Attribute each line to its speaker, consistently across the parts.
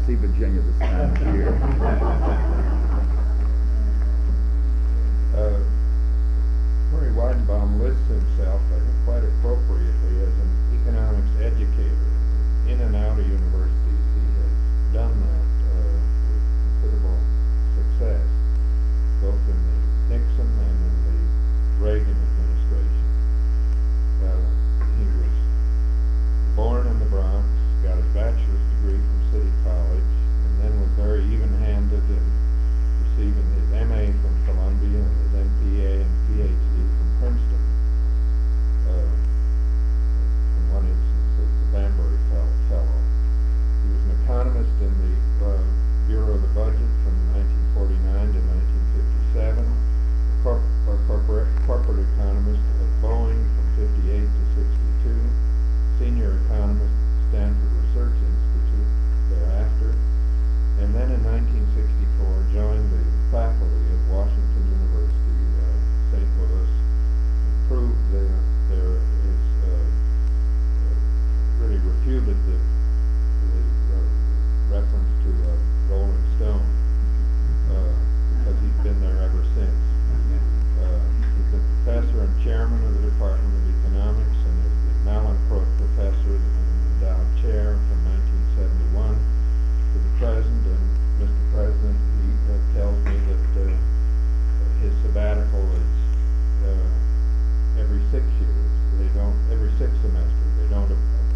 Speaker 1: see Virginia this time of year.
Speaker 2: Murray Weidenbaum lists himself, I think quite appropriately, as an economics educator. In and out of universities, he has done that with considerable success, both in the Nixon and in the Reagan administration. He was born in the Bronx, got his bachelor's degree from City College, and then was very even-handed in receiving his MA from Columbia and his MPA and PhD from Princeton. In one instance, as the Banbury Fellow. He was an economist in the Bureau of the Budget from 1949 to 1957, corporate economist at Boeing from 58 to 62, senior economist at Stanford Research Institute thereafter, and then in 1964 joined the faculty at Washington University, St. Louis, and proved really refuted the reference to Rolling Stone, because he's been there ever since. He's been professor and chairman of the Department of Economics and is the Mallinckrodt Professor and endowed chair from 1971 to the present. And Mr. President, he tells me that his sabbatical is every 6 years. Every 6 semesters. They don't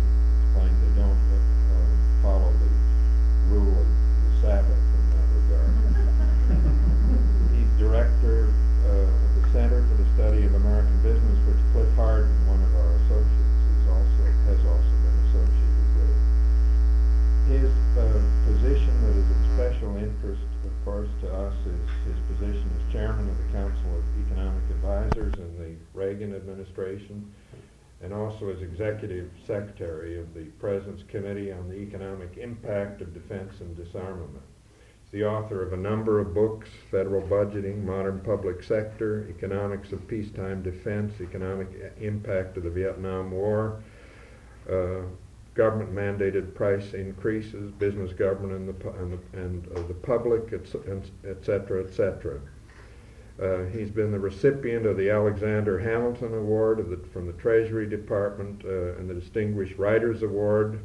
Speaker 2: follow the rule of the Sabbath in that regard. He's director of the Center for the Study of American Business, which Cliff Harden, one of our associates, has also been associated with. His position that is of special interest, of course, to us is his position as chairman of the Council of Economic Advisors in the Reagan administration, and also as executive secretary of the President's Committee on the Economic Impact of Defense and Disarmament. He's the author of a number of books: Federal Budgeting, Modern Public Sector, Economics of Peacetime Defense, Economic Impact of the Vietnam War, Government-Mandated Price Increases, Business Government and the Public, etc., etc. He's been the recipient of the Alexander Hamilton Award from the Treasury Department and the Distinguished Writers Award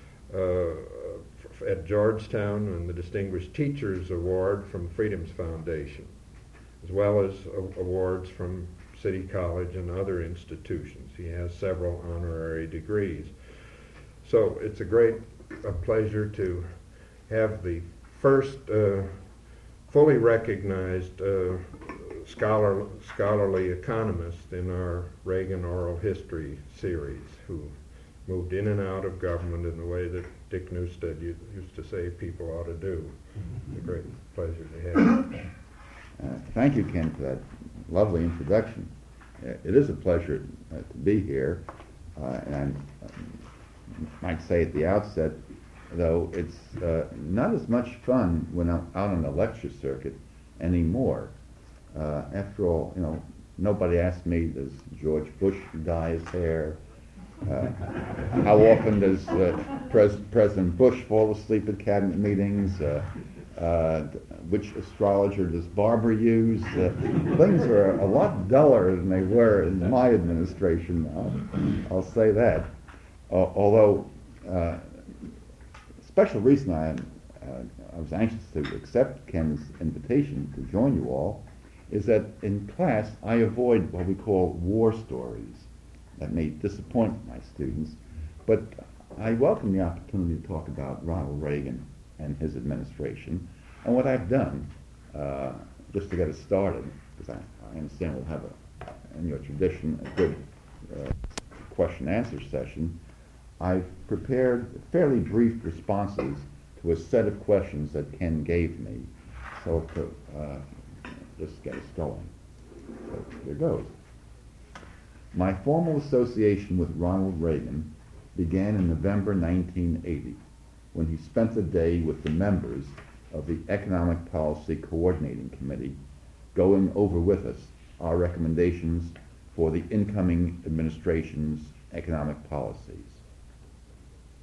Speaker 2: at Georgetown and the Distinguished Teachers Award from Freedom's Foundation, as well as awards from City College and other institutions. He has several honorary degrees. So it's a great pleasure to have the first fully recognized scholarly economist in our Reagan Oral History series, who moved in and out of government in the way that Dick Newstead used to say people ought to do. It's a great pleasure to have you.
Speaker 1: Thank you, Ken, for that lovely introduction. It is a pleasure to be here, and I might say at the outset, though, it's not as much fun when I'm out on the lecture circuit anymore. After all, nobody asked me, does George Bush dye his hair? How often does President Bush fall asleep at cabinet meetings? Which astrologer does Barber use? Things are a lot duller than they were in my administration, I'll say that. Although, special reason I was anxious to accept Ken's invitation to join you all is that in class I avoid what we call war stories that may disappoint my students, but I welcome the opportunity to talk about Ronald Reagan and his administration and what I've done just to get us started, because I understand we'll have, in your tradition, a good question-answer session. I've prepared fairly brief responses to a set of questions that Ken gave me, so to just get us going. So here goes. My formal association with Ronald Reagan began in November 1980, when he spent a day with the members of the Economic Policy Coordinating Committee, going over with us our recommendations for the incoming administration's economic policies.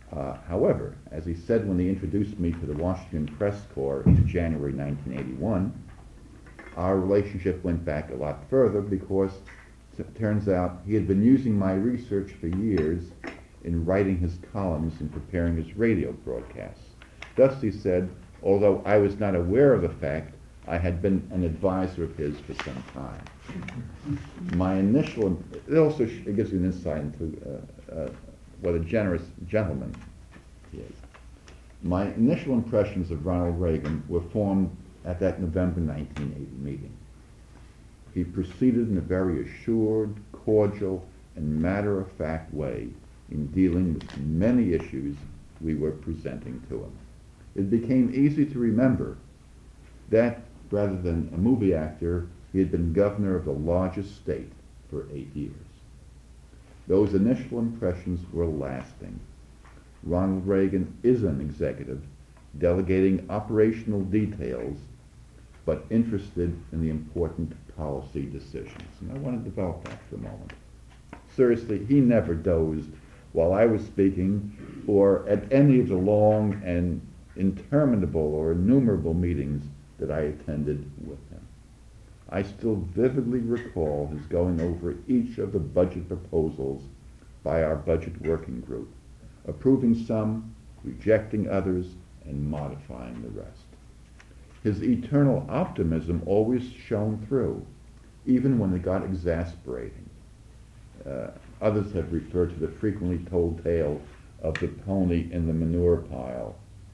Speaker 1: However, as he said when he introduced me to the Washington Press Corps in January 1981, our relationship went back a lot further because it turns out he had been using my research for years in writing his columns and preparing his radio broadcasts. Thus, he said, although I was not aware of the fact, I had been an advisor of his for some time. My initial, it also gives you an insight into what a generous gentleman he is. My initial impressions of Ronald Reagan were formed at that November 1980 meeting. He proceeded in a very assured, cordial, and matter-of-fact way in dealing with many issues we were presenting to him. It became easy to remember that, rather than a movie actor, he had been governor of the largest state for 8 years. Those initial impressions were lasting. Ronald Reagan is an executive, delegating operational details, but interested in the important policy decisions. And I want to develop that for a moment. Seriously, he never dozed while I was speaking or at any of the long and interminable or innumerable meetings that I attended with him. I still vividly recall his going over each of the budget proposals by our budget working group, approving some, rejecting others, and modifying the rest. His eternal optimism always shone through, even when it got exasperating. Others have referred to the frequently told tale of the pony in the manure pile.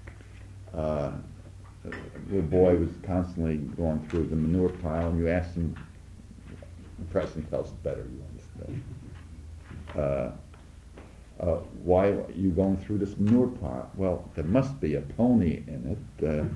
Speaker 1: The boy was constantly going through the manure pile, and you asked him, the president tells us better, you understand. Why are you going through this manure pile? Well, there must be a pony in it.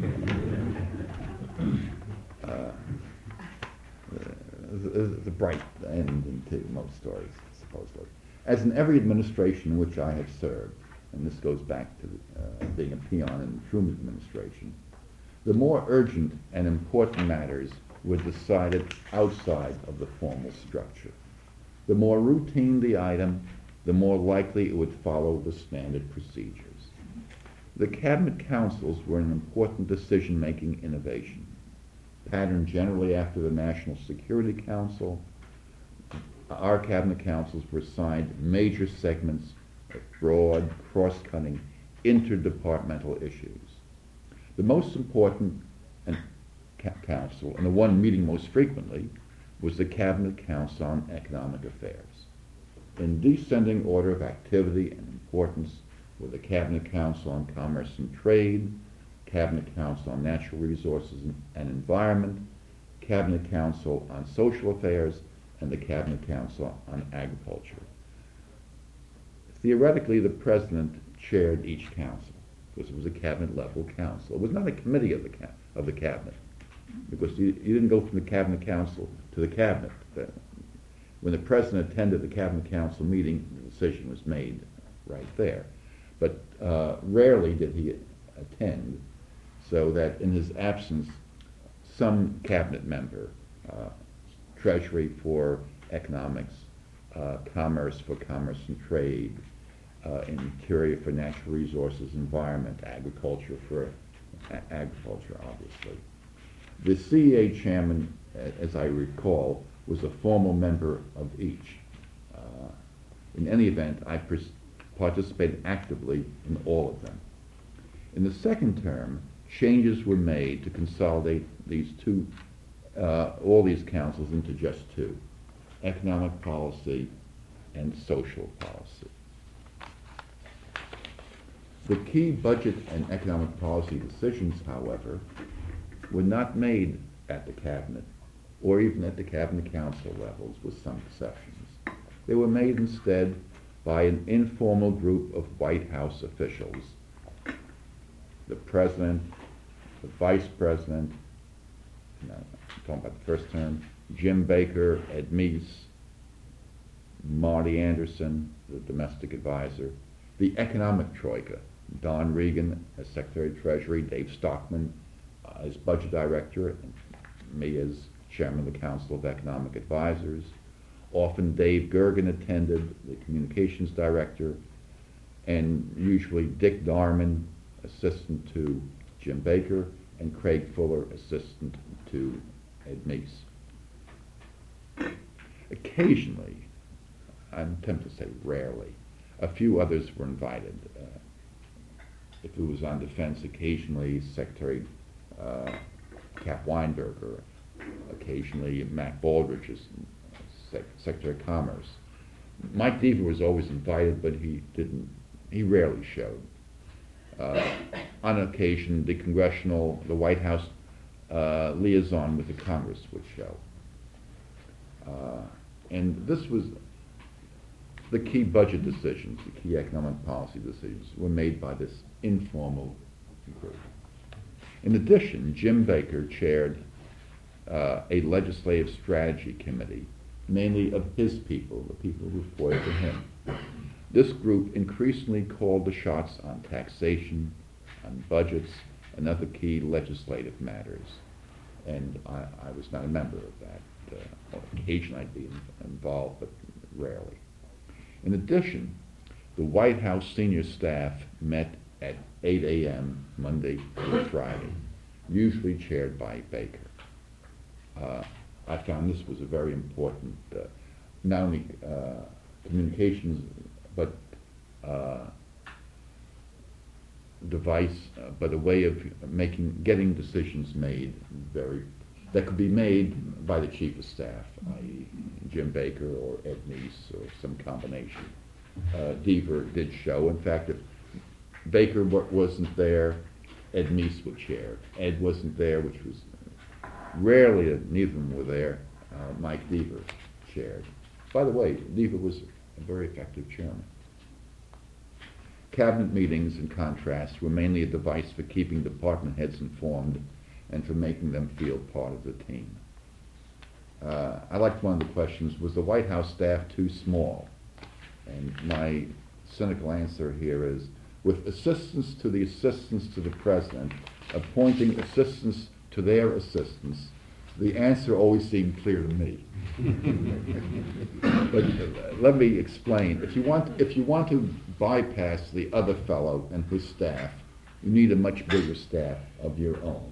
Speaker 1: There's a bright end to most stories, supposedly. As in every administration in which I have served, and this goes back to being a peon in the Truman administration, the more urgent and important matters were decided outside of the formal structure. The more routine the item, the more likely it would follow the standard procedures. The cabinet councils were an important decision-making innovation, patterned generally after the National Security Council. Our cabinet councils were assigned major segments of broad, cross-cutting, interdepartmental issues. The most important council, and the one meeting most frequently, was the Cabinet Council on Economic Affairs. In descending order of activity and importance were the Cabinet Council on Commerce and Trade, Cabinet Council on Natural Resources and Environment, Cabinet Council on Social Affairs, and the Cabinet Council on Agriculture. Theoretically, the President chaired each council because it was a cabinet-level council. It was not a committee of the cabinet, because you didn't go from the Cabinet Council to the cabinet. When the President attended the Cabinet Council meeting, the decision was made right there. But rarely did he attend, so that in his absence, some cabinet member, Treasury for Economics, Commerce for Commerce and Trade, Interior for Natural Resources, Environment, Agriculture for Agriculture, obviously. The CEA chairman, as I recall, was a formal member of each. In any event, I participated actively in all of them. In the second term, changes were made to consolidate all these councils into just two: economic policy and social policy. The key budget and economic policy decisions, however, were not made at the cabinet or even at the cabinet council levels, with some exceptions. They were made instead by an informal group of White House officials: the president, the vice president, I'm talking about the first term, Jim Baker, Ed Meese, Marty Anderson, the domestic advisor, the economic troika, Don Regan as Secretary of Treasury, Dave Stockman as budget director, and me as chairman of the Council of Economic Advisors. Often Dave Gergen attended, the communications director, and usually Dick Darman, assistant to Jim Baker, and Craig Fuller, assistant to Ed Meese. Occasionally, I'm tempted to say rarely, a few others were invited. If it was on defense, occasionally Secretary Cap Weinberger, occasionally Matt Baldrige as Secretary of Commerce. Mike Deaver was always invited, but he rarely showed. On occasion, the White House liaison with the Congress would show. And this was the key budget decisions, the key economic policy decisions were made by this informal group. In addition, Jim Baker chaired a legislative strategy committee, mainly of his people, the people who reported to him. This group increasingly called the shots on taxation, on budgets, and other key legislative matters. And I was not a member of that. Occasionally I'd be involved, but rarely. In addition, the White House senior staff met at 8 a.m. Monday through Friday, usually chaired by Baker. I found this was a very important, not only communications, but device, but a way of getting decisions made that could be made by the chief of staff, i.e. Jim Baker or Ed Meese or some combination. Deaver did show. In fact, if Baker wasn't there, Ed Meese would chair. Ed wasn't there, which was rarely, neither of them were there. Mike Deaver chaired. By the way, Deaver was a very effective chairman. Cabinet meetings, in contrast, were mainly a device for keeping department heads informed and for making them feel part of the team. I liked one of the questions, was the White House staff too small? And my cynical answer here is, with assistants to the president, appointing assistants to their assistants, the answer always seemed clear to me. But let me explain. If you want to bypass the other fellow and his staff, you need a much bigger staff of your own.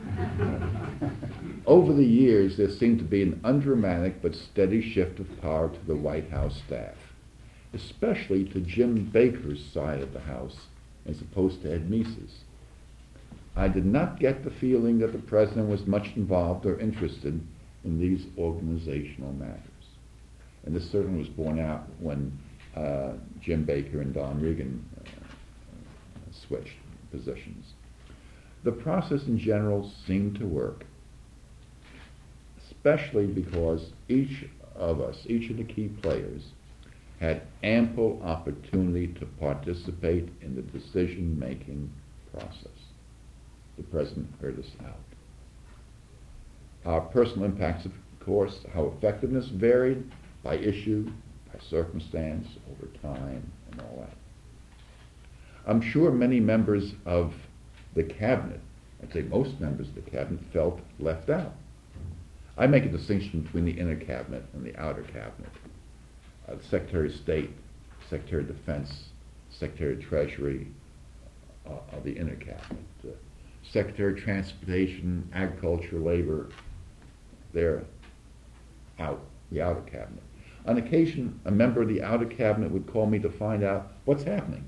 Speaker 1: Over the years, there seemed to be an undramatic but steady shift of power to the White House staff, especially to Jim Baker's side of the House as opposed to Ed Meese's. I did not get the feeling that the president was much involved or interested in these organizational matters. And this certainly was borne out when Jim Baker and Don Regan switched positions. The process in general seemed to work, especially because each of the key players, had ample opportunity to participate in the decision-making process. The president heard us out. Our personal impacts, of course, how effectiveness varied by issue, by circumstance, over time, and all that. I'm sure many members of the cabinet, I'd say most members of the cabinet, felt left out. I make a distinction between the inner cabinet and the outer cabinet. The Secretary of State, Secretary of Defense, Secretary of Treasury of the inner cabinet. Secretary of Transportation, Agriculture, Labor, they're out, the outer cabinet. On occasion, a member of the outer cabinet would call me to find out what's happening.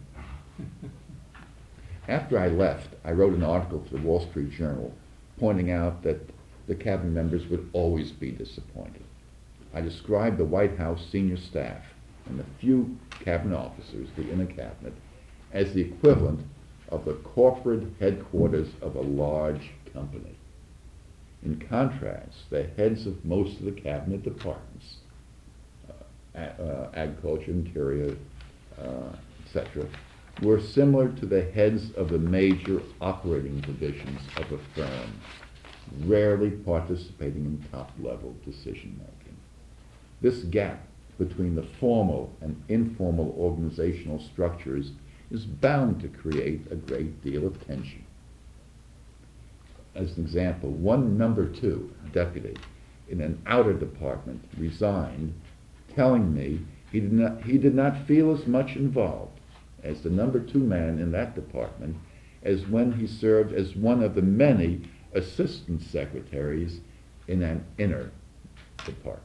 Speaker 1: After I left, I wrote an article for the Wall Street Journal pointing out that the cabinet members would always be disappointed. I described the White House senior staff and the few cabinet officers, the inner cabinet, as the equivalent of the corporate headquarters of a large company. In contrast, the heads of most of the cabinet departments, agriculture, interior, etc., were similar to the heads of the major operating divisions of a firm, rarely participating in top-level decision-making. This gap between the formal and informal organizational structures is bound to create a great deal of tension. As an example, one number 2 deputy in an outer department resigned, telling me he did not feel as much involved as the number 2 man in that department as when he served as one of the many assistant secretaries in an inner department.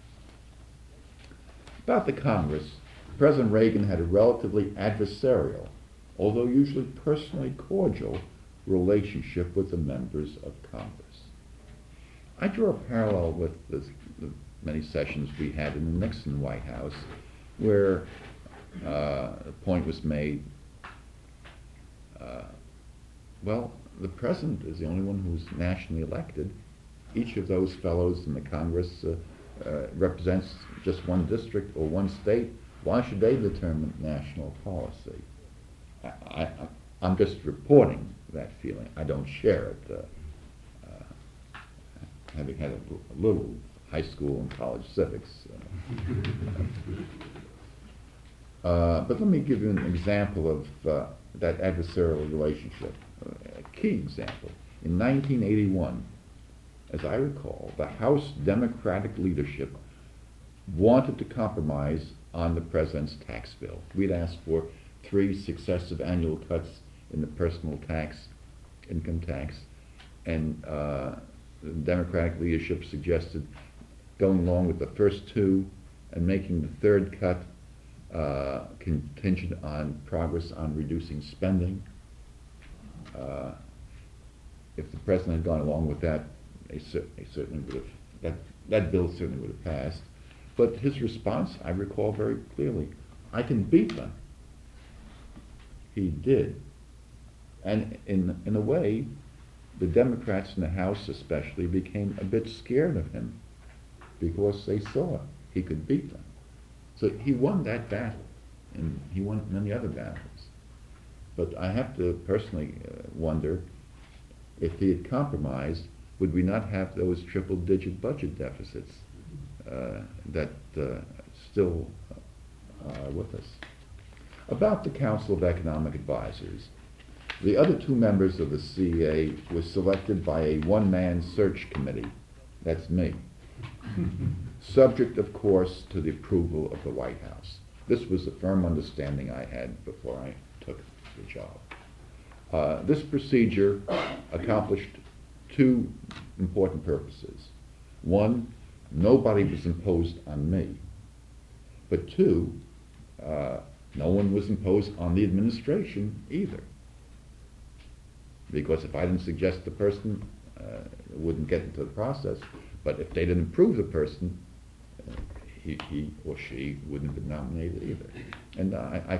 Speaker 1: About the Congress, President Reagan had a relatively adversarial, although usually personally cordial, relationship with the members of Congress. I draw a parallel with the many sessions we had in the Nixon White House where a point was made, well, the president is the only one who's nationally elected. Each of those fellows in the Congress represents just one district or one state. Why should they determine national policy? I'm just reporting that feeling. I don't share it. Having had a little high school and college civics. But let me give you an example of that adversarial relationship. A key example. In 1981, as I recall, the House Democratic leadership wanted to compromise on the president's tax bill. We'd asked for 3 successive annual cuts in the personal tax, income tax, and the Democratic leadership suggested going along with the first 2 and making the 3rd cut contingent on progress on reducing spending. If the president had gone along with that, they certainly would have, that bill certainly would have passed. But his response, I recall very clearly, I can beat them. He did. And in a way, the Democrats in the House especially became a bit scared of him because they saw he could beat them. So he won that battle, and he won many other battles. But I have to personally wonder, if he had compromised, would we not have those triple-digit budget deficits that still are with us? About the Council of Economic Advisors, the other 2 members of the CEA were selected by a one-man search committee. That's me. Subject, of course, to the approval of the White House. This was the firm understanding I had before I took the job. This procedure accomplished 2 important purposes. 1, nobody was imposed on me. But 2, no one was imposed on the administration either. Because if I didn't suggest the person, it wouldn't get into the process. But if they didn't approve the person, he or she wouldn't have been nominated either. And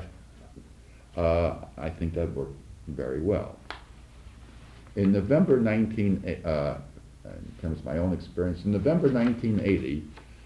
Speaker 1: I think that worked very well. In November in terms of my own experience, in November 1980,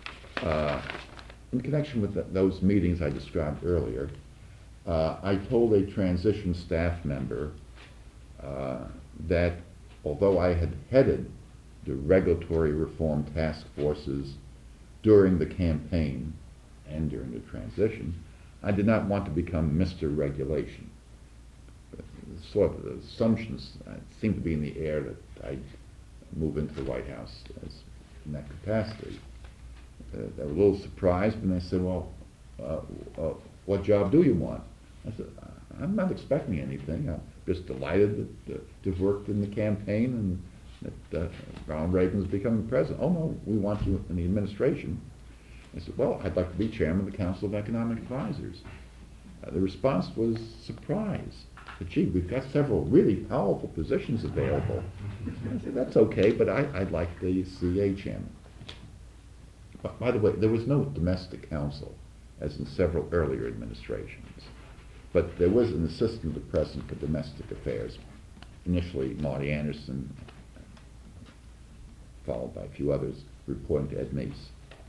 Speaker 1: in connection with those meetings I described earlier, I told a transition staff member that although I had headed the regulatory reform task forces during the campaign and during the transition, I did not want to become Mr. Regulation. Sort of the assumptions seemed to be in the air that I'd move into the White House in that capacity. They were a little surprised when they said, well, what job do you want? I said, I'm not expecting anything. I'm just delighted to have worked in the campaign and that Ronald Reagan was becoming president. Oh, no, we want you in the administration. I said, well, I'd like to be chairman of the Council of Economic Advisors. The response was surprise. But gee, we've got several really powerful positions available. I said, that's okay, but I'd like the CEA chairman. But by the way, there was no domestic counsel, as in several earlier administrations. But there was an assistant to the president for domestic affairs, initially Marty Anderson, followed by a few others, reporting to Ed Meese.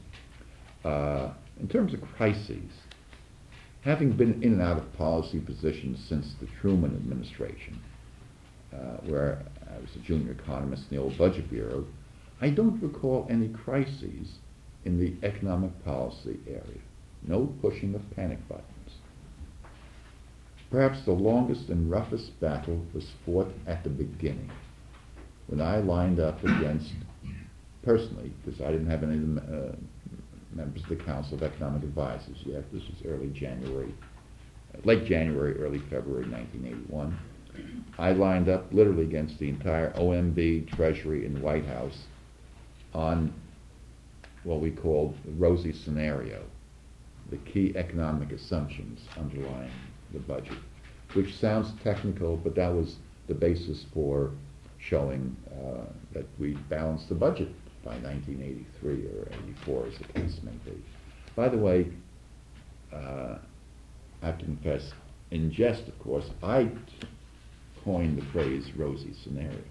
Speaker 1: In terms of crises, having been in and out of policy positions since the Truman administration, where I was a junior economist in the old Budget Bureau, I don't recall any crises in the economic policy area. No pushing of panic buttons. Perhaps the longest and roughest battle was fought at the beginning, when I lined up against, personally, because I didn't have any members of the Council of Economic Advisors yet. This was early January late January, early February 1981. I lined up literally against the entire OMB, Treasury, and White House on what we called the rosy scenario, the key economic assumptions underlying the budget, which sounds technical, but that was the basis for showing that we balanced the budget by 1983 or 84, as the case may be. By the way, I have to confess, in jest, of course, I coined the phrase rosy scenario.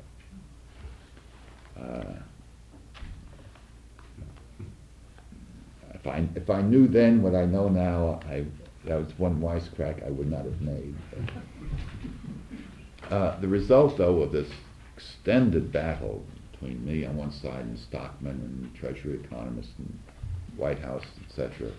Speaker 1: If I knew then what I know now, that was one wisecrack I would not have made. The result, though, of this extended battle between me on one side and Stockman and Treasury economists and White House, etc.,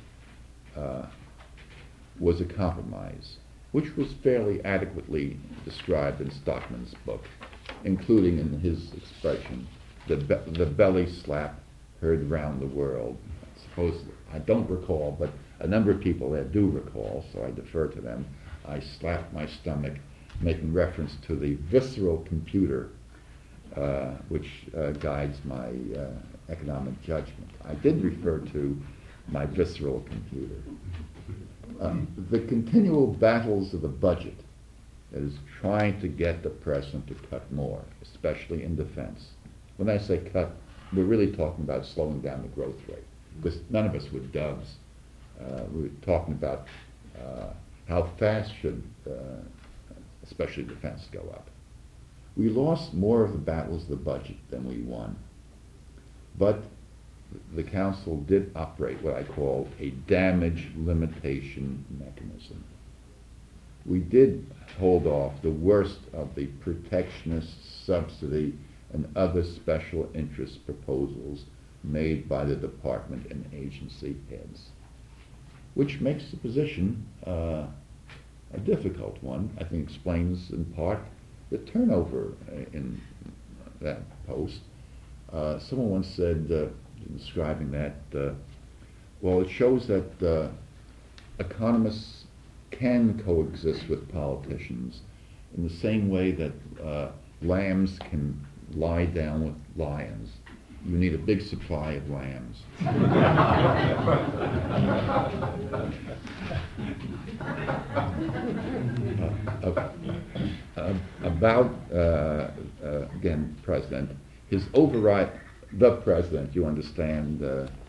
Speaker 1: was a compromise, which was fairly adequately described in Stockman's book, including in his expression, the belly slap heard round the world. I don't recall, but a number of people there do recall, so I defer to them. I slapped my stomach, making reference to the visceral computer, which guides my economic judgment. I did refer to my visceral computer. The continual battles of the budget that is trying to get the president to cut more, especially in defense. When I say cut, we're really talking about slowing down the growth rate, because none of us were doves. We were talking about how fast should, especially defense, go up. We lost more of the battles of the budget than we won, but the council did operate what I call a damage limitation mechanism. We did hold off the worst of the protectionist, subsidy, and other special interest proposals made by the department and agency heads, which makes the position a difficult one. I think explains in part the turnover in that post. Someone once said, describing that, well, it shows that economists can coexist with politicians in the same way that lambs can lie down with lions. You need a big supply of lambs. About, again, President, his override, the President, you understand,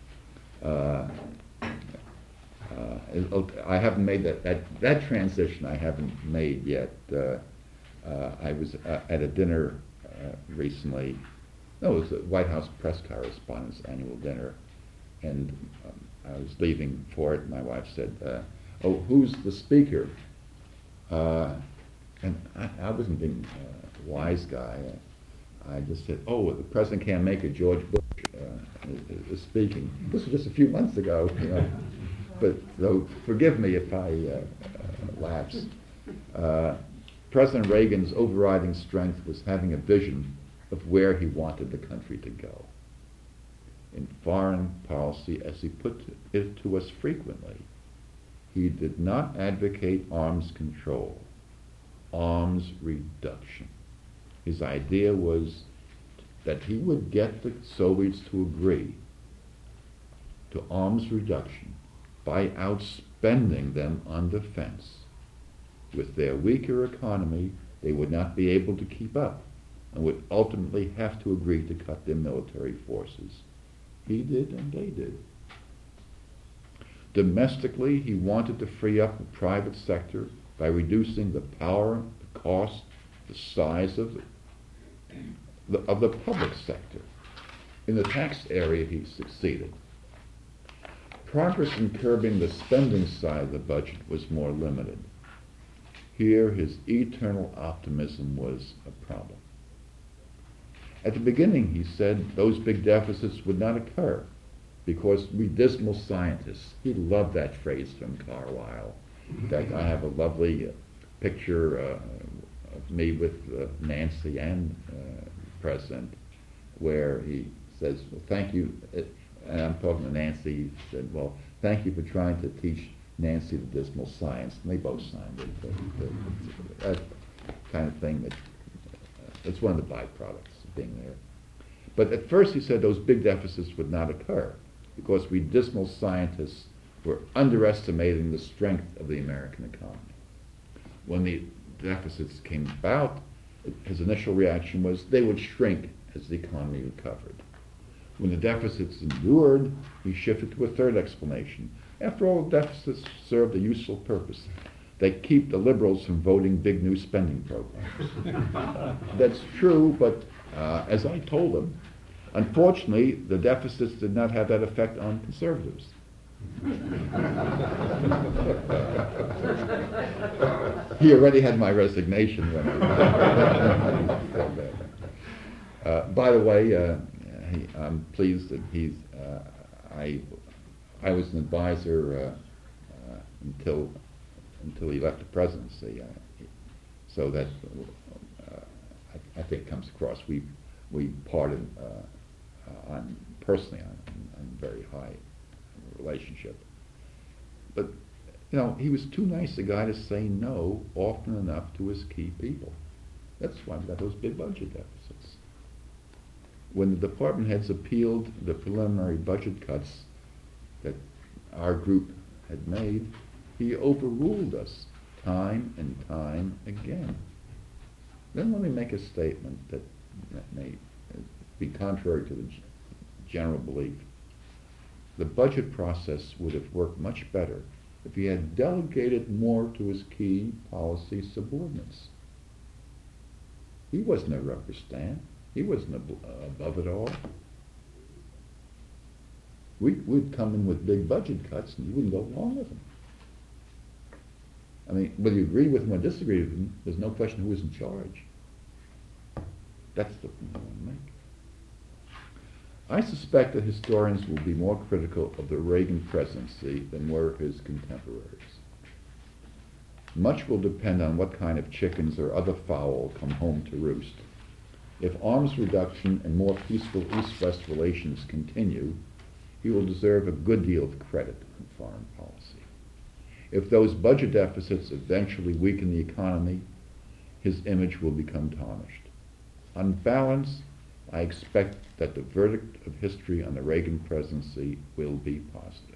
Speaker 1: I haven't made that transition I haven't made yet. I was at a dinner recently. No, it was the White House press correspondents' annual dinner, and I was leaving for it. My wife said, "Oh, who's the speaker?" And I wasn't being a wise guy. I just said, "Oh, the president can't make it. George Bush is speaking." This was just a few months ago, you know. But so forgive me if I lapse. President Reagan's overriding strength was having a vision of where he wanted the country to go. In foreign policy, as he put it to us frequently, he did not advocate arms control, arms reduction. His idea was that he would get the Soviets to agree to arms reduction by outspending them on defense. With their weaker economy, they would not be able to keep up and would ultimately have to agree to cut their military forces. He did, and they did. Domestically, he wanted to free up the private sector by reducing the power, the cost, the size of the public sector. In the tax area, he succeeded. Progress in curbing the spending side of the budget was more limited. Here, his eternal optimism was a problem. At the beginning, he said those big deficits would not occur because we dismal scientists, he loved that phrase from Carlyle. In fact, I have a lovely picture of me with Nancy and President, where he says, well, thank you, and I'm talking to Nancy, he said, well, thank you for trying to teach Nancy the Dismal Science, and they both signed it. That kind of thing that it's one of the byproducts of being there. But at first he said those big deficits would not occur because we dismal scientists were underestimating the strength of the American economy. When the deficits came about, his initial reaction was they would shrink as the economy recovered. When the deficits endured, he shifted to a third explanation. After all, deficits served a useful purpose. They keep the liberals from voting big new spending programs. That's true, but as I told him, unfortunately, the deficits did not have that effect on conservatives. He already had my resignation when I said that. By the way, I'm pleased that I was an advisor until he left the presidency, so that I think comes across. We parted on personally on very high relationship, but he was too nice a guy to say no often enough to his key people. That's why we got those big budget deficits. When the department heads appealed the preliminary budget cuts that our group had made, he overruled us time and time again. Then let me make a statement that may be contrary to the general belief. The budget process would have worked much better if he had delegated more to his key policy subordinates. He wasn't a rubber stamp. He wasn't above it all. We'd come in with big budget cuts and you wouldn't go along with them. I mean, whether you agree with him or disagree with him, there's no question who was in charge. That's the point I want to make. I suspect that historians will be more critical of the Reagan presidency than were his contemporaries. Much will depend on what kind of chickens or other fowl come home to roost. If arms reduction and more peaceful East-West relations continue, he will deserve a good deal of credit in foreign policy. If those budget deficits eventually weaken the economy, his image will become tarnished. On balance, I expect that the verdict of history on the Reagan presidency will be positive.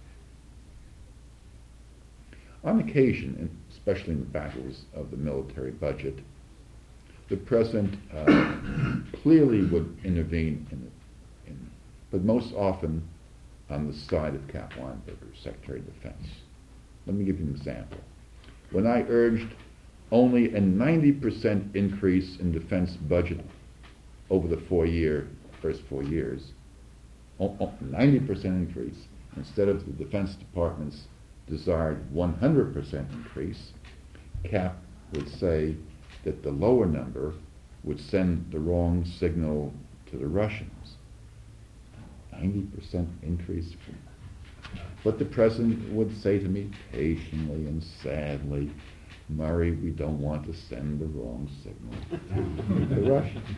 Speaker 1: On occasion, and especially in the battles of the military budget, the president clearly would intervene but most often on the side of Cap Weinberger, Secretary of Defense. Let me give you an example. When I urged only a 90% increase in defense budget over the first 4 years, 90% increase, instead of the Defense Department's desired 100% increase, Cap would say that the lower number would send the wrong signal to the Russians. 90% increase. But the president would say to me patiently and sadly, Murray, we don't want to send the wrong signal to the Russians.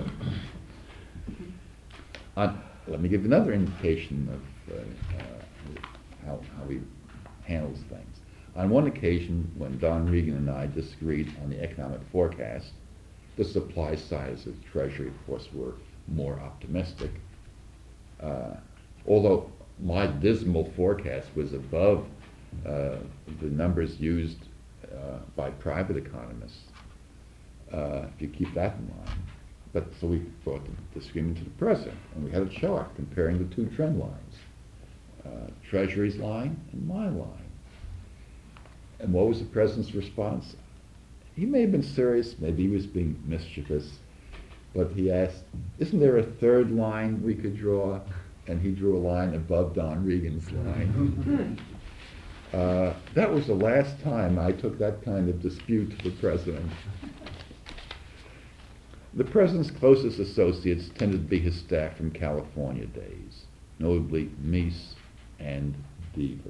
Speaker 1: Let me give another indication of how he handles things. On one occasion, when Don Regan and I disagreed on the economic forecast, the supply sides of the Treasury, of course, were more optimistic. Although my dismal forecast was above the numbers used by private economists, if you keep that in mind. But so we brought the disagreement to the president, and we had a chart comparing the two trend lines, Treasury's line and my line. And what was the president's response? He may have been serious, maybe he was being mischievous, but he asked, isn't there a third line we could draw? And he drew a line above Don Regan's line. That was the last time I took that kind of dispute to the president. The president's closest associates tended to be his staff from California days, notably Meese and Deaver.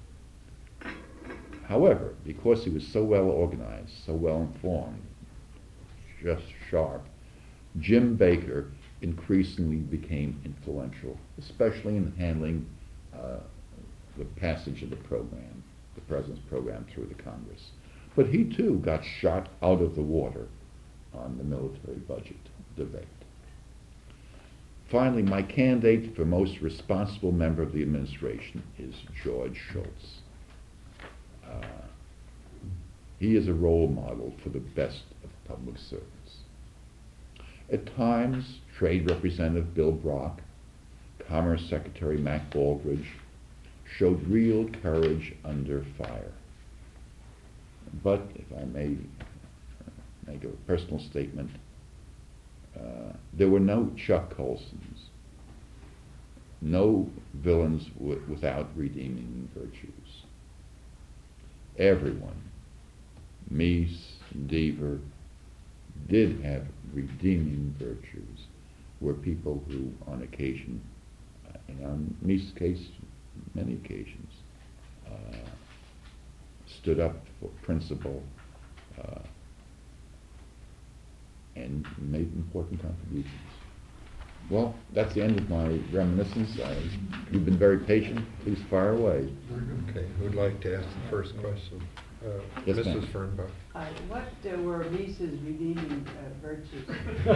Speaker 1: However, because he was so well organized, so well informed, just sharp, Jim Baker increasingly became influential, especially in handling the passage of the program, the president's program through the Congress. But he too got shot out of the water on the military budget debate. Finally, my candidate for most responsible member of the administration is George Shultz. He is a role model for the best of public servants. At times, Trade Representative Bill Brock, Commerce Secretary Mac Baldridge showed real courage under fire. But, if I may make a personal statement, there were no Chuck Colsons, no villains without redeeming virtues. Everyone, Meese, Deaver, did have redeeming virtues, were people who, on occasion, and on Meese's case, many occasions, stood up for principle and made important contributions. Well, that's the end of my reminiscence. You've been very patient. Please fire away.
Speaker 2: Okay, who'd like to ask the first question?
Speaker 1: Yes,
Speaker 2: Mrs.
Speaker 1: ma'am.
Speaker 2: Fernbach.
Speaker 3: What were Mises' redeeming virtues?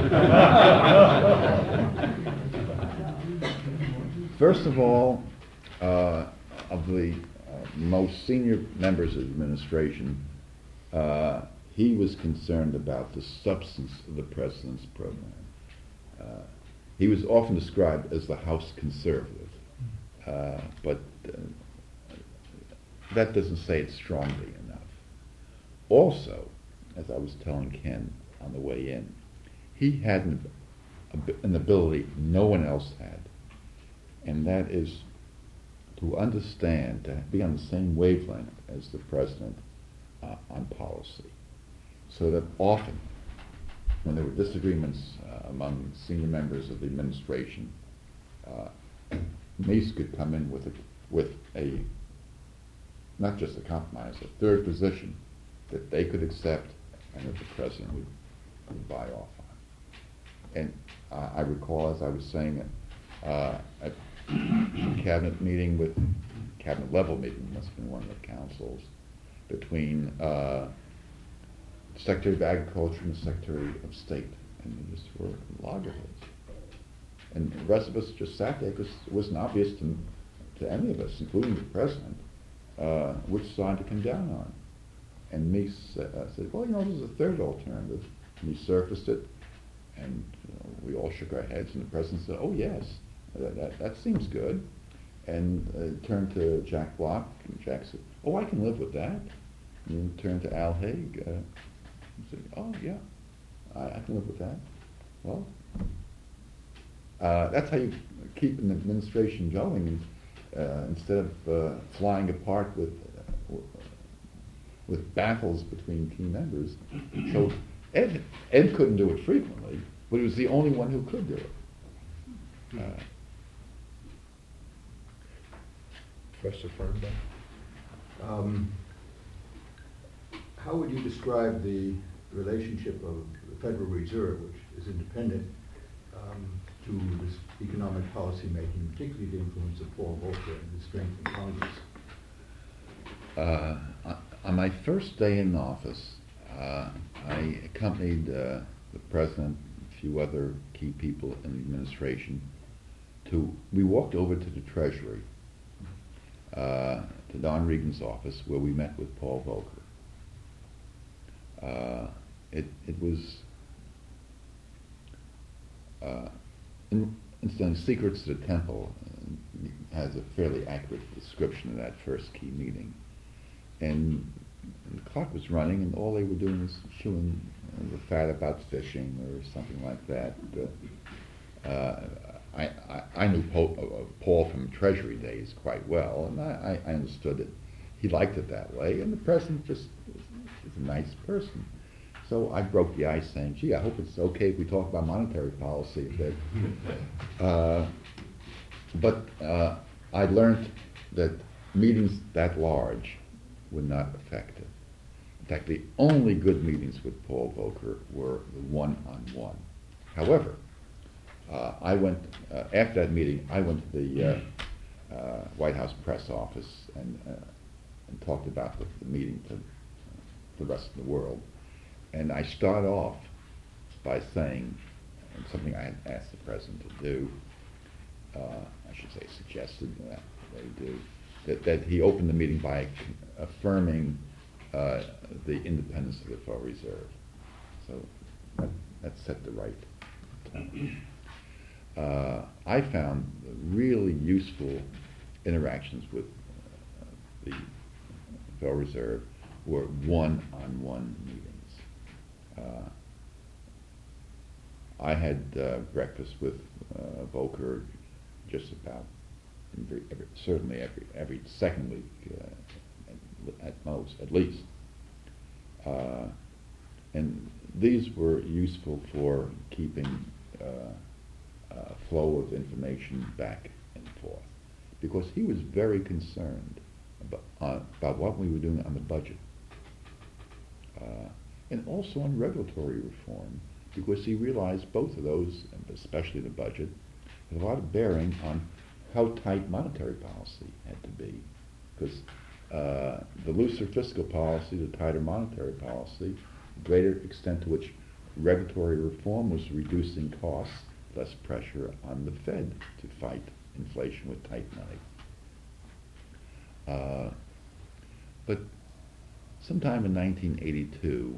Speaker 1: First of all, of the most senior members of the administration, he was concerned about the substance of the president's program. He was often described as the House conservative, but that doesn't say it strongly enough. Also, as I was telling Ken on the way in, he had an ability no one else had, and that is to understand, to be on the same wavelength as the president on policy. So that often, when there were disagreements among senior members of the administration, Meese could come in with a not just a compromise, a third position that they could accept and that the president would buy off on. And I recall, as I was saying, at a cabinet meeting cabinet level meeting, must have been one of the councils, between Secretary of Agriculture and the Secretary of State, and they just were loggerheads. And the rest of us just sat there because it wasn't obvious to any of us, including the president, which side to come down on. And Meese said, well, there's a third alternative. And he surfaced it, and we all shook our heads, and the president said, oh, yes, that seems good. And turned to Jack Block, and Jack said, oh, I can live with that. And then turned to Al Haig, and said, oh, yeah, I can live with that. Well, that's how you keep an administration going, instead of flying apart with battles between key members. So Ed couldn't do it frequently, but he was the only one who could do it.
Speaker 2: Professor Fernbach.
Speaker 4: How would you describe the relationship of the Federal Reserve, which is independent, to this economic policy making, particularly the influence of Paul Volcker and his strength in Congress?
Speaker 1: On my first day in office, I accompanied the president, a few other key people in the administration, we walked over to the Treasury, to Don Regan's office, where we met with Paul Volcker. It was, incidentally, Secrets to the Temple has a fairly accurate description of that first key meeting. And the clock was running, and all they were doing was chewing the fat about fishing or something like that. I knew Paul from Treasury days quite well, and I understood it. He liked it that way, and the president just is a nice person. So I broke the ice saying, gee, I hope it's okay if we talk about monetary policy a bit. But I learned that meetings that large were not effective. In fact, the only good meetings with Paul Volcker were the one-on-one. However, I went, after that meeting, I went to the White House press office and and talked about the meeting to the rest of the world. And I start off by saying, and something I had asked the president to do, I should say suggested that they do, that he opened the meeting by affirming the independence of the Federal Reserve. So that set the right tone. I found really useful interactions with the Federal Reserve were one-on-one meetings. I had breakfast with Volcker just about certainly every second week, at most, at least. And these were useful for keeping flow of information back and forth, because he was very concerned about what we were doing on the budget, and also on regulatory reform, because he realized both of those, and especially the budget, had a lot of bearing on how tight monetary policy had to be, because the looser fiscal policy, the tighter monetary policy, the greater extent to which regulatory reform was reducing costs, less pressure on the Fed to fight inflation with tight money. But sometime in 1982,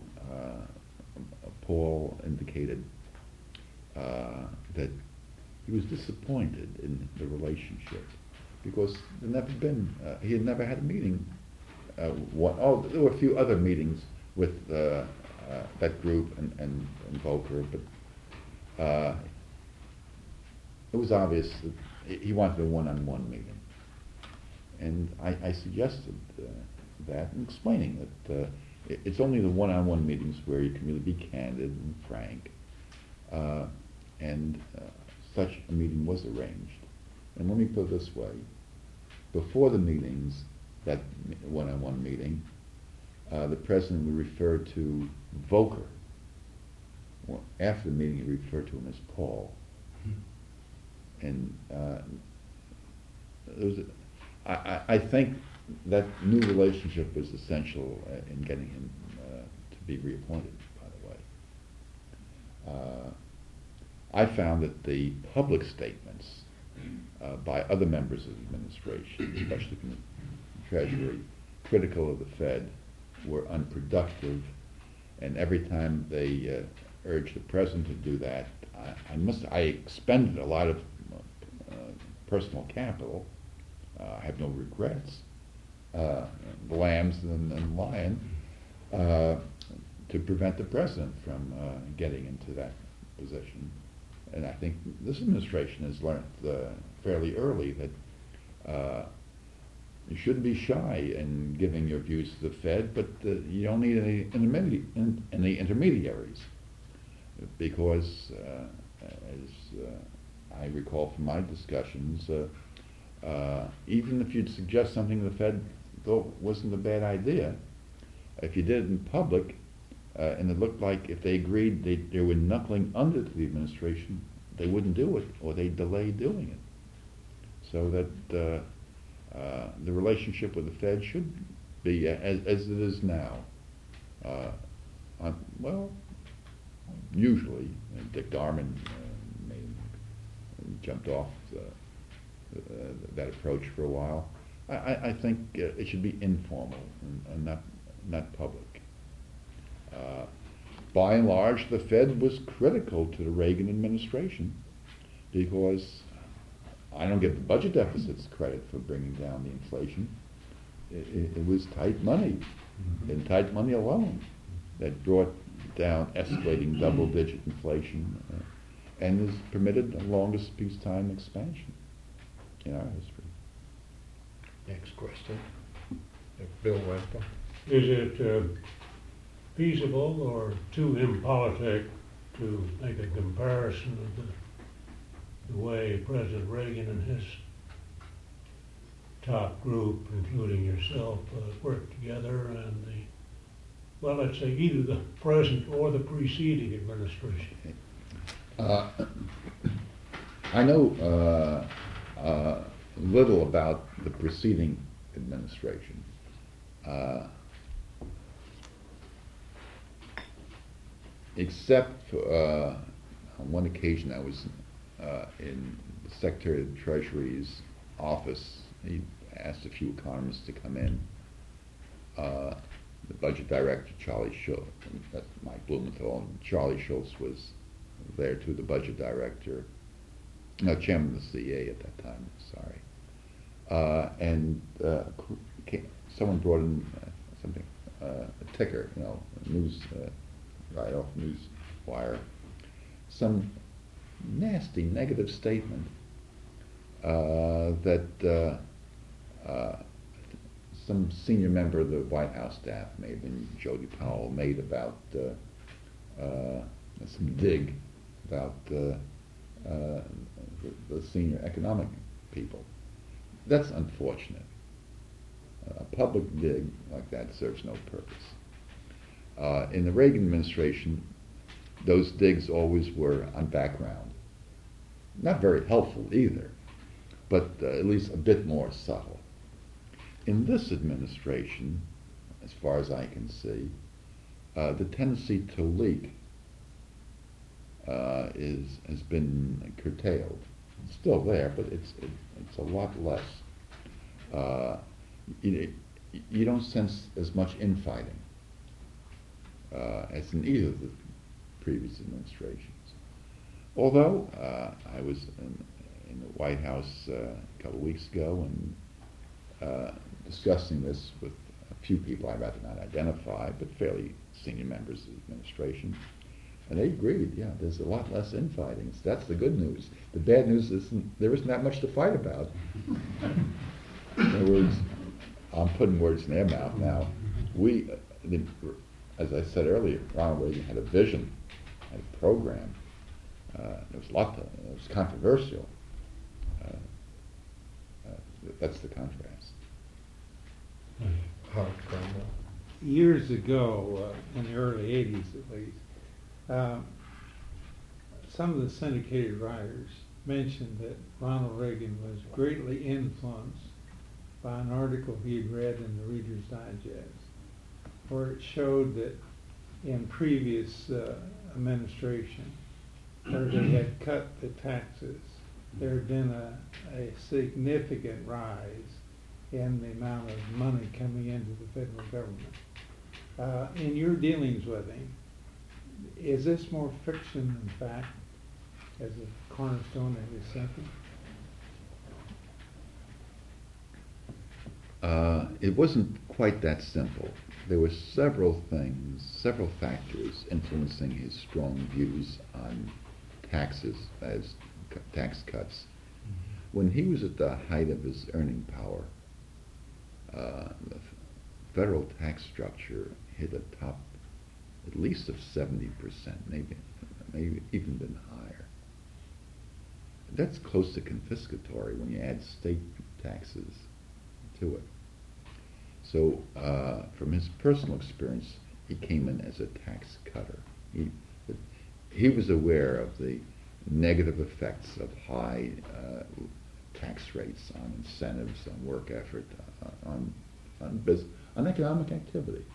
Speaker 1: Paul indicated that he was disappointed in the relationship, because he had never had a meeting. There were a few other meetings with that group and Volcker, but it was obvious that he wanted a one-on-one meeting. And I suggested that, and explaining that it's only the one-on-one meetings where you can really be candid and frank. And such a meeting was arranged. And let me put it this way. Before the meetings, that one-on-one meeting, the president would refer to Volcker. Well, after the meeting, he referred to him as Paul. And I think that new relationship was essential in getting him to be reappointed, by the way. I found that the public statements by other members of the administration, especially from the Treasury, critical of the Fed, were unproductive, and every time they urged the president to do that, I expended a lot of personal capital. I have no regrets, lambs and lion, to prevent the president from getting into that position. And I think this administration has learned fairly early that you shouldn't be shy in giving your views to the Fed, but you don't need any intermediaries, because as I recall from my discussions, even if you'd suggest something the Fed thought wasn't a bad idea, if you did it in public, and it looked like if they agreed they were knuckling under to the administration, they wouldn't do it, or they'd delay doing it. So that the relationship with the Fed should be as it is now. Usually, Dick Darman jumped off that approach for a while. I think it should be informal and not public. By and large, the Fed was critical to the Reagan administration, because I don't give the budget deficits credit for bringing down the inflation. It was tight money, and tight money alone, that brought down escalating double-digit inflation and has permitted the longest peacetime expansion in our history.
Speaker 2: Next question. Bill Westphal.
Speaker 5: Is it feasible or too impolitic to make a comparison of the way President Reagan and his top group, including yourself, worked together, and let's say either the present or the preceding administration?
Speaker 1: I know little about the preceding administration. uh, except for, on one occasion I was in the Secretary of the Treasury's office. He asked a few economists to come in. The budget director, Charlie Schultz, that's Mike Blumenthal, and Charlie Schultz was there too, the budget director, no, chairman of the CA at that time, sorry. Someone brought in something, a ticker, a news, write-off, news wire, some nasty negative statement that some senior member of the White House staff, may have been Jody Powell, made about some dig about the senior economic people. That's unfortunate. A public dig like that serves no purpose. In the Reagan administration, those digs always were on background. Not very helpful either, but at least a bit more subtle. In this administration, as far as I can see, the tendency to leak has been curtailed. It's still there, but it's a lot less. You don't sense as much infighting as in either of the previous administrations. Although I was in the White House a couple of weeks ago and discussing this with a few people I'd rather not identify, but fairly senior members of the administration, and they agreed, yeah, there's a lot less infighting. So that's the good news. The bad news is there isn't that much to fight about. In other words, I'm putting words in their mouth now. As I said earlier, Ronald Reagan had a vision, had a program. There was a lot it was controversial. That's the contrast.
Speaker 2: Howard Cromwell.
Speaker 6: Years ago, in the early 80s at least, some of the syndicated writers mentioned that Ronald Reagan was greatly influenced by an article he'd read in the Reader's Digest, where it showed that in previous administration, where they had cut the taxes, there had been a significant rise in the amount of money coming into the federal government. In your dealings with him, is this more fiction than fact as a cornerstone of his thinking?
Speaker 1: It wasn't quite that simple. There were several factors influencing his strong views on taxes as tax cuts. When he was at the height of his earning power, the federal tax structure hit a top at least of 70%, maybe even been higher. That's close to confiscatory when you add state taxes to it. So from his personal experience, he came in as a tax cutter. He was aware of the negative effects of high tax rates on incentives, on work effort, on economic activity.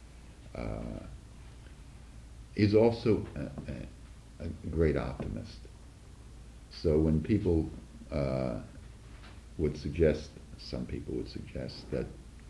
Speaker 1: He's also a great optimist. So when people some people would suggest that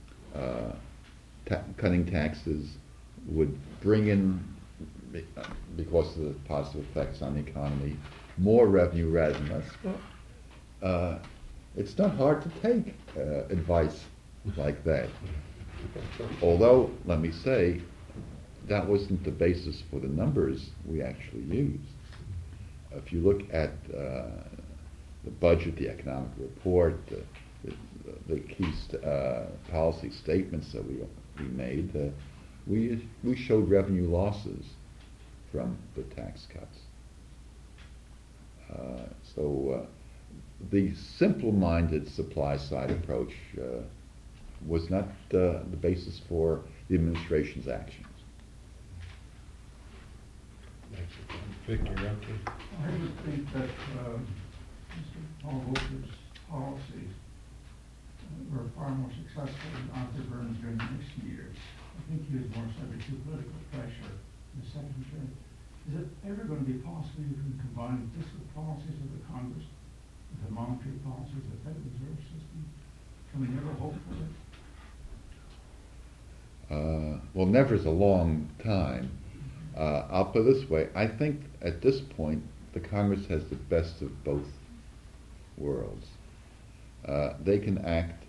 Speaker 1: cutting taxes would bring in, because of the positive effects on the economy, more revenue rather than less. It's not hard to take advice like that. Although, let me say, that wasn't the basis for the numbers we actually used. If you look at the budget, the economic report, the key policy statements that we made, we showed revenue losses from the tax cuts. So the simple-minded supply-side approach was not the basis for the administration's actions.
Speaker 2: Victor Rumpke.
Speaker 7: I would think that Mr. Paul Volcker's policies were far more successful than Arthur Burns during the Nixon years. I think he was more subject to political pressure in the second term. Is it ever going to be possible you can combine fiscal policies of the Congress with the monetary policies of the Federal Reserve System? Can we never hope for it?
Speaker 1: Well, never is a long time. I'll put it this way. I think at this point, the Congress has the best of both worlds. They can act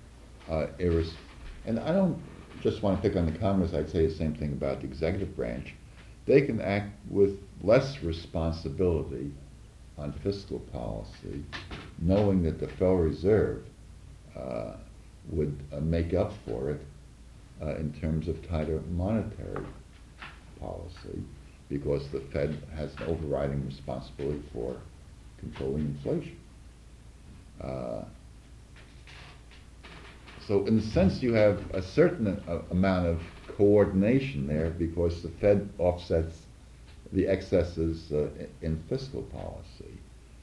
Speaker 1: and I don't just want to pick on the Congress. I'd say the same thing about the executive branch. They can act with less responsibility on fiscal policy, knowing that the Federal Reserve would make up for it in terms of tighter monetary policy, because the Fed has an overriding responsibility for controlling inflation. So in a sense you have a certain amount of coordination there, because the Fed offsets the excesses in fiscal policy.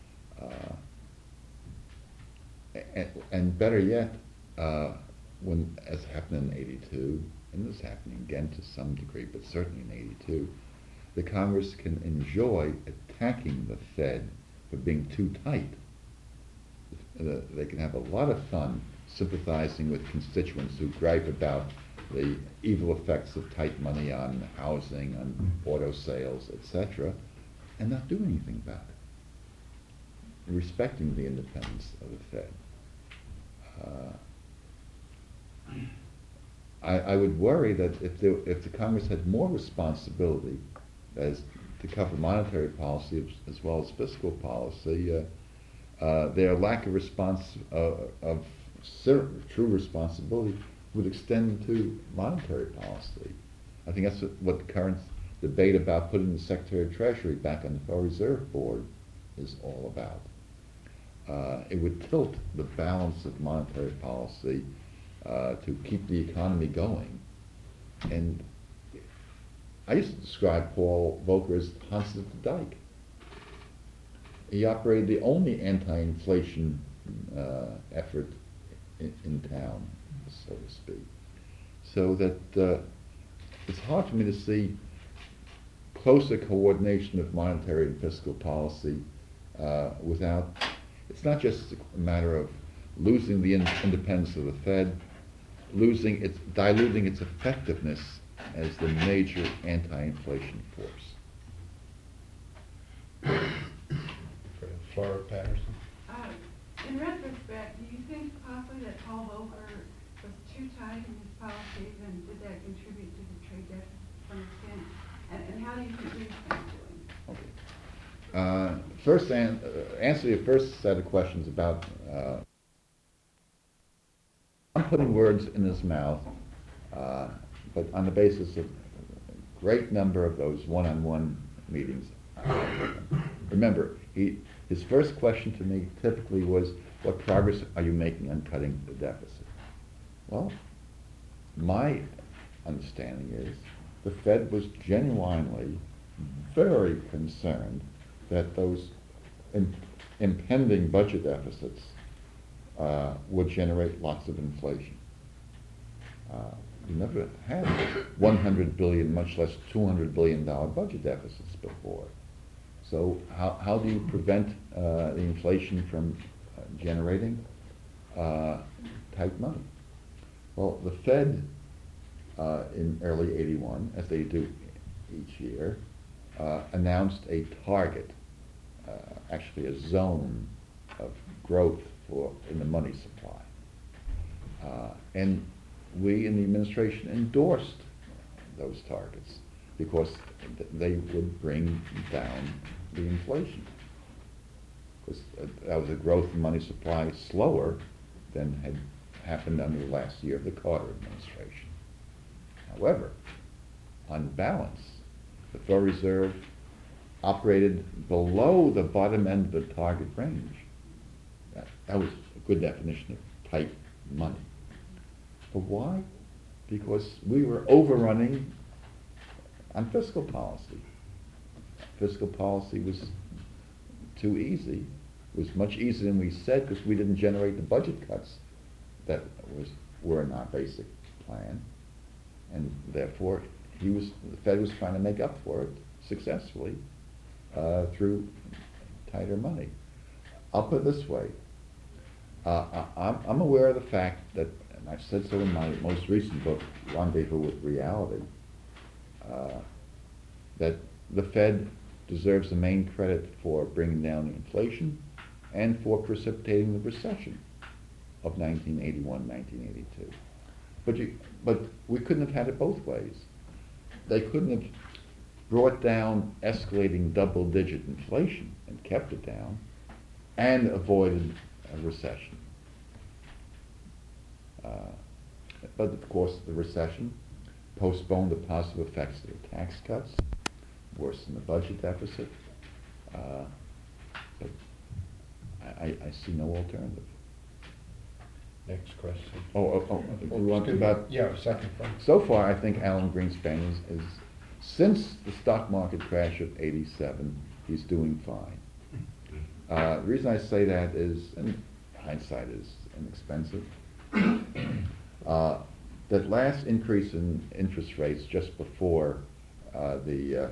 Speaker 1: And better yet, when, as happened in '82, and this is happening again to some degree, but certainly in '82, the Congress can enjoy attacking the Fed for being too tight. They can have a lot of fun sympathizing with constituents who gripe about the evil effects of tight money on housing, on auto sales, etc., and not do anything about it, respecting the independence of the Fed. I would worry that if the Congress had more responsibility as to cover monetary policy as well as fiscal policy, their lack of true responsibility would extend to monetary policy. I think that's what the current debate about putting the Secretary of Treasury back on the Federal Reserve Board is all about. It would tilt the balance of monetary policy to keep the economy going. And I used to describe Paul Volcker as Hans of the Dike. He operated the only anti-inflation effort in town, so to speak. So that it's hard for me to see closer coordination of monetary and fiscal policy without, it's not just a matter of losing the independence of the Fed, diluting its effectiveness as the major anti-inflation force.
Speaker 2: Flora Patterson.
Speaker 3: In retrospect, do you think possibly that Paul Volcker was too tight in his policies, and did that contribute to the trade deficit to some extent? And how do you think he's doing?
Speaker 1: Okay. First, answer your first set of questions about. I'm putting words in his mouth, but on the basis of a great number of those one-on-one meetings. Remember, his first question to me typically was, what progress are you making on cutting the deficit? Well, my understanding is the Fed was genuinely very concerned that those impending budget deficits would generate lots of inflation. We never had $100 billion, much less $200 billion budget deficits before. So how do you prevent the inflation from generating tight money? Well, the Fed in early '81, as they do each year, announced a target, actually a zone of growth in the money supply. And we in the administration endorsed those targets because they would bring down the inflation. Because that was a growth in money supply slower than had happened under the last year of the Carter administration. However, on balance, the Federal Reserve operated below the bottom end of the target range. That was a good definition of tight money. But why? Because we were overrunning on fiscal policy. Fiscal policy was too easy. It was much easier than we said because we didn't generate the budget cuts were in our basic plan, and therefore the Fed was trying to make up for it successfully through tighter money. I'll put it this way. I'm aware of the fact that, and I've said so in my most recent book, Rendezvous with Reality, that the Fed deserves the main credit for bringing down inflation and for precipitating the recession of 1981, 1982. But we couldn't have had it both ways. They couldn't have brought down escalating double-digit inflation and kept it down and avoided a recession. But of course, the recession postponed the positive effects of the tax cuts, worsened the budget deficit. But I see no alternative.
Speaker 2: Next question.
Speaker 1: We want about.
Speaker 2: Yeah, second one.
Speaker 1: So far, I think Alan Greenspan is since the stock market crash of '87, he's doing fine. The reason I say that is, and hindsight is inexpensive, that last increase in interest rates just before the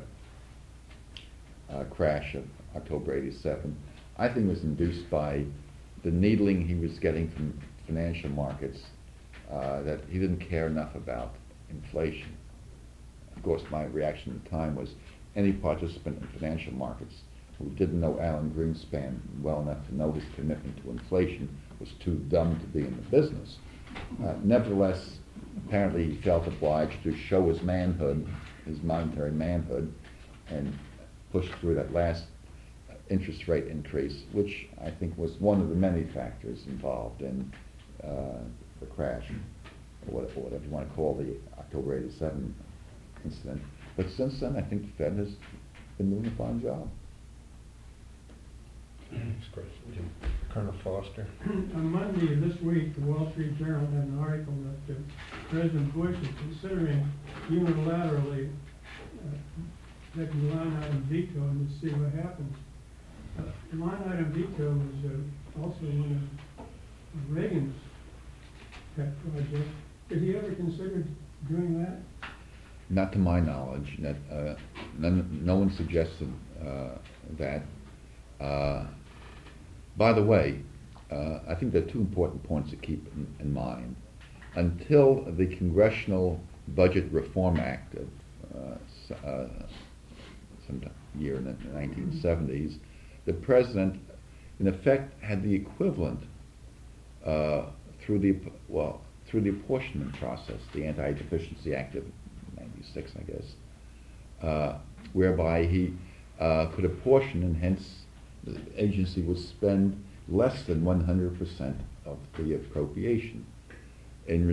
Speaker 1: crash of October '87, I think was induced by the needling he was getting from financial markets, that he didn't care enough about inflation. Of course, my reaction at the time was any participant in financial markets who didn't know Alan Greenspan well enough to know his commitment to inflation was too dumb to be in the business. Nevertheless, apparently he felt obliged to show his manhood, his monetary manhood, and push through that last interest rate increase, which I think was one of the many factors involved in the crash, or whatever you want to call the October '87 incident. But since then, I think the Fed has been doing a fine job.
Speaker 2: Next question. Colonel Foster.
Speaker 8: On Monday of this week, the Wall Street Journal had an article that President Bush is considering unilaterally taking the line item veto and to see what happens. The line item veto was also one of Reagan's pet projects. Did he ever consider doing that?
Speaker 1: Not to my knowledge. No one suggested that. By the way, I think there are two important points to keep in mind. Until the Congressional Budget Reform Act of some year in the 1970s, the president, in effect, had the equivalent through the apportionment process, the Anti-Deficiency Act of '96, I guess, whereby he could apportion, and hence the agency would spend less than 100% of the appropriation in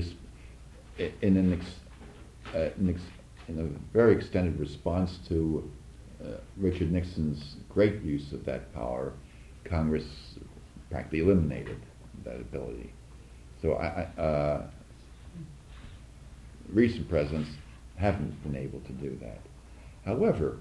Speaker 1: a very extended response to Richard Nixon's great use of that power. Congress practically eliminated that ability. So recent presidents haven't been able to do that. However,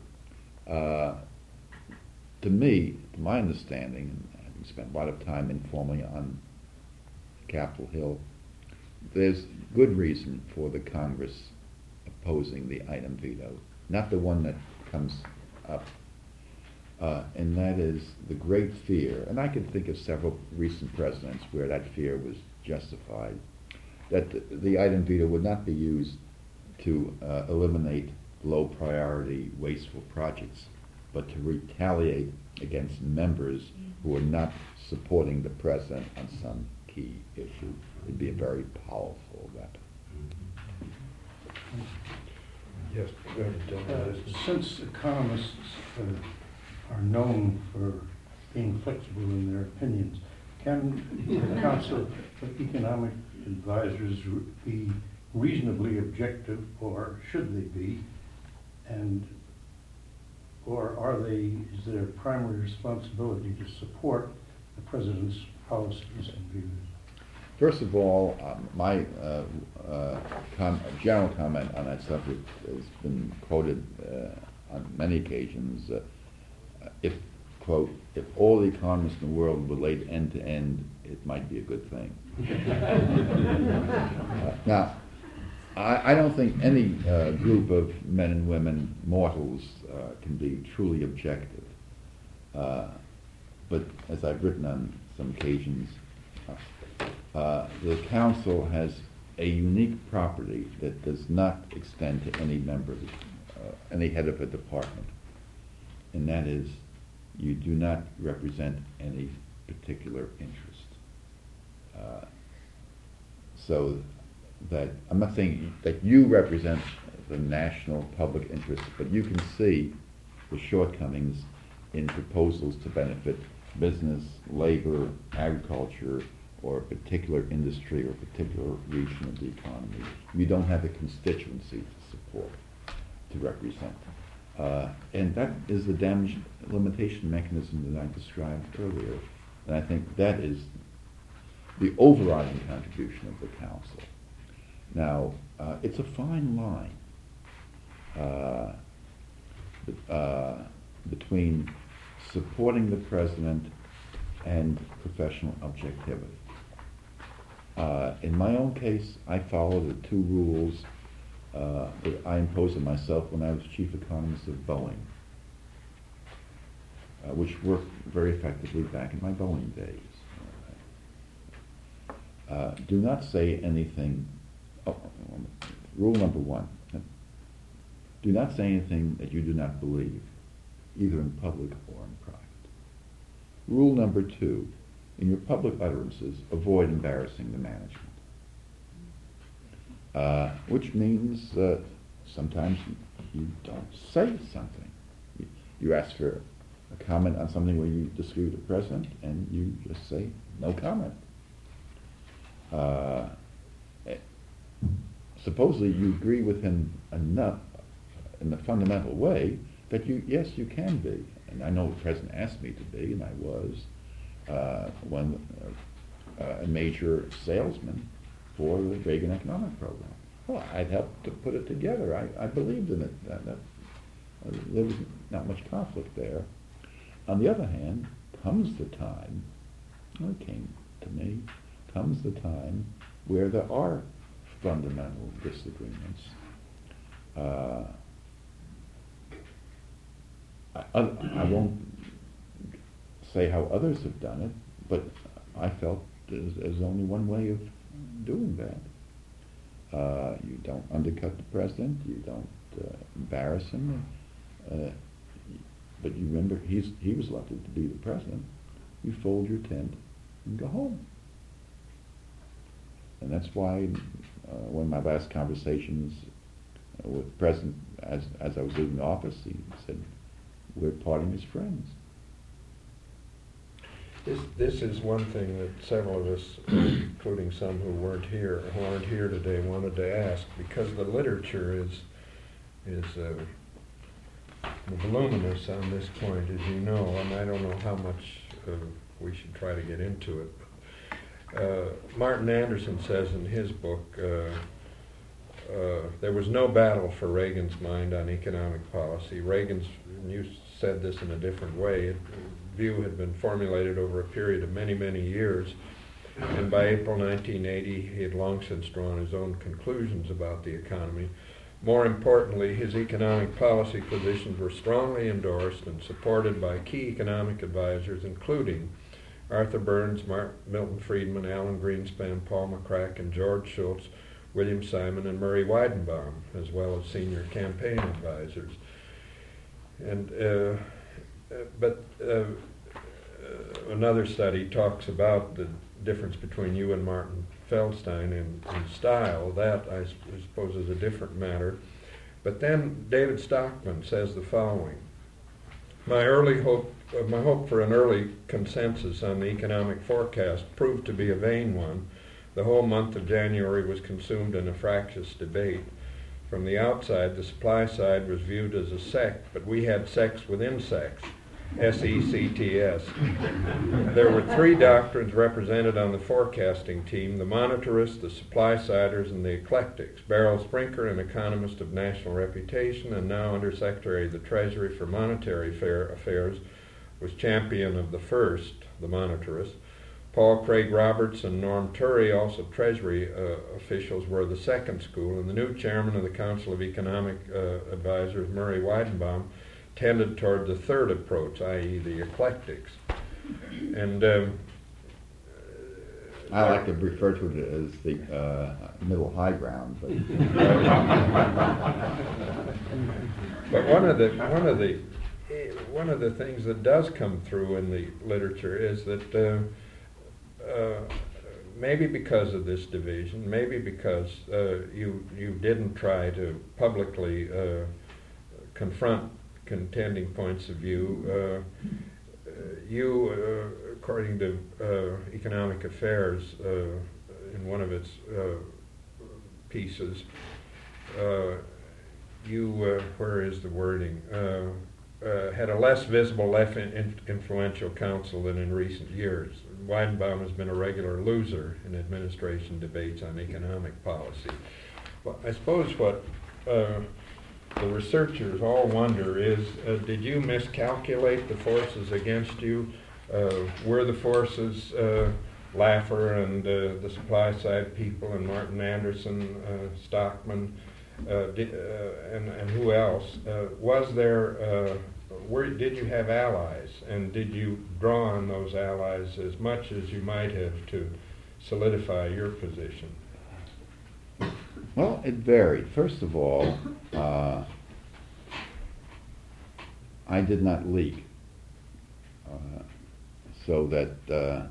Speaker 1: to my understanding, and having spent a lot of time informally on Capitol Hill, there's good reason for the Congress opposing the item veto, not the one that comes up, and that is the great fear, and I can think of several recent presidents where that fear was justified, that the item veto would not be used to eliminate low priority wasteful projects, but to retaliate against members who are not supporting the president on some key issue. It'd be a very powerful weapon.
Speaker 2: Yes, go ahead.
Speaker 9: Since economists are known for being flexible in their opinions, can the Council of Economic Advisors be reasonably objective, or should they be, or is their primary responsibility to support the President's policies and views?
Speaker 1: First of all, my general comment on that subject has been quoted on many occasions. If quote, if all the economists in the world relate end to end, it might be a good thing. Now, I don't think any group of men and women, mortals, can be truly objective. But as I've written on some occasions, the council has a unique property that does not extend to any member, any head of a department, and that is you do not represent any particular interest. So that, I'm not saying that you represent the national public interest, but you can see the shortcomings in proposals to benefit business, labor, agriculture, or a particular industry or a particular region of the economy. You don't have a constituency to support, to represent. And that is the damage limitation mechanism that I described earlier. And I think that is the overriding contribution of the council. Now, it's a fine line between supporting the president and professional objectivity. In my own case, I follow the two rules that I imposed on myself when I was chief economist of Boeing, which worked very effectively back in my Boeing days. Do not say anything. Rule number one, do not say anything that you do not believe, either in public or in private. Rule number two, in your public utterances, avoid embarrassing the management. Which means sometimes you don't say something. You ask for a comment on something where you disagree with the president, and you just say, no comment. Supposedly you agree with him enough in a fundamental way that yes, you can be. And I know the president asked me to be, and I was, when a major salesman for the Reagan economic program. Well, I'd helped to put it together. I believed in it. There was not much conflict there. On the other hand, comes the time, well, it came to me, comes the time where there are fundamental disagreements. I won't say how others have done it, but I felt there's only one way of doing that. You don't undercut the president, you don't embarrass him, but you remember he was elected to be the president. You fold your tent and go home. And that's why one of my last conversations with the president, as I was leaving office, he said, we're parting as friends.
Speaker 2: This is one thing that several of us, including some who aren't here today, wanted to ask, because the literature is voluminous on this point, as you know, and I don't know how much we should try to get into it. Martin Anderson says in his book, there was no battle for Reagan's mind on economic policy. Reagan's, and you said this in a different way, view had been formulated over a period of many, many years, and by April 1980 he had long since drawn his own conclusions about the economy. More importantly, his economic policy positions were strongly endorsed and supported by key economic advisors, including Arthur Burns, Milton Friedman, Alan Greenspan, Paul McCracken, and George Shultz, William Simon, and Murray Weidenbaum, as well as senior campaign advisors. And but another study talks about the difference between you and Martin Feldstein in style. That, I suppose, is a different matter. But then David Stockman says the following: My hope for an early consensus on the economic forecast proved to be a vain one. The whole month of January was consumed in a fractious debate. From the outside, the supply side was viewed as a sect, but we had sects within sects, S-E-C-T-S. There were three doctrines represented on the forecasting team: the monetarists, the supply-siders, and the eclectics. Beryl Sprinker, an economist of national reputation and now Undersecretary of the Treasury for Monetary Affairs, was champion of the first, the monetarist. Paul Craig Roberts and Norm Turry, also Treasury officials, were the second school, and the new chairman of the Council of Economic Advisors, Murray Weidenbaum, tended toward the third approach, i.e. the eclectics. And
Speaker 1: I like to refer to it as the middle high ground, but
Speaker 2: but one of the things that does come through in the literature is that maybe because of this division, maybe because you didn't try to publicly confront contending points of view, you, according to Economic Affairs, in one of its pieces, you, where is the wording, had a less visible, less influential council than in recent years. Weidenbaum has been a regular loser in administration debates on economic policy. Well, I suppose what the researchers all wonder is, did you miscalculate the forces against you? Were the forces Laffer and the supply side people and Martin Anderson, Stockman, and who else? Was there, did you have allies, and did you draw on those allies as much as you might have to solidify your position?
Speaker 1: well, it varied. First of all, I did not leak, so that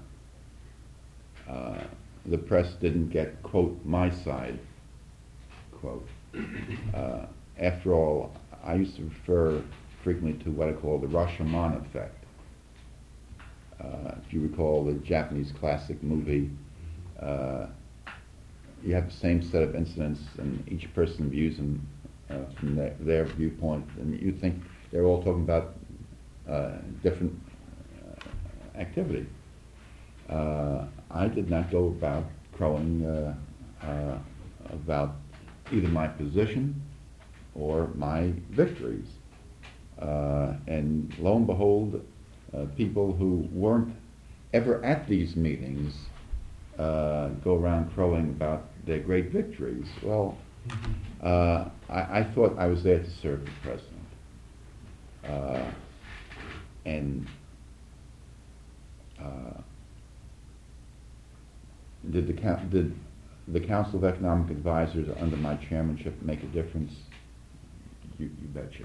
Speaker 1: the press didn't get, quote, my side, quote. After all, I used to refer frequently to what I call the Rashomon effect. If you recall the Japanese classic movie, you have the same set of incidents, and each person views them from their viewpoint, and you think they're all talking about different activity. I did not go about crowing about either my position or my victories. And lo and behold, people who weren't ever at these meetings go around crowing about their great victories. Well, I thought I was there to serve the president. And did the Council of Economic Advisors under my chairmanship make a difference? You betcha.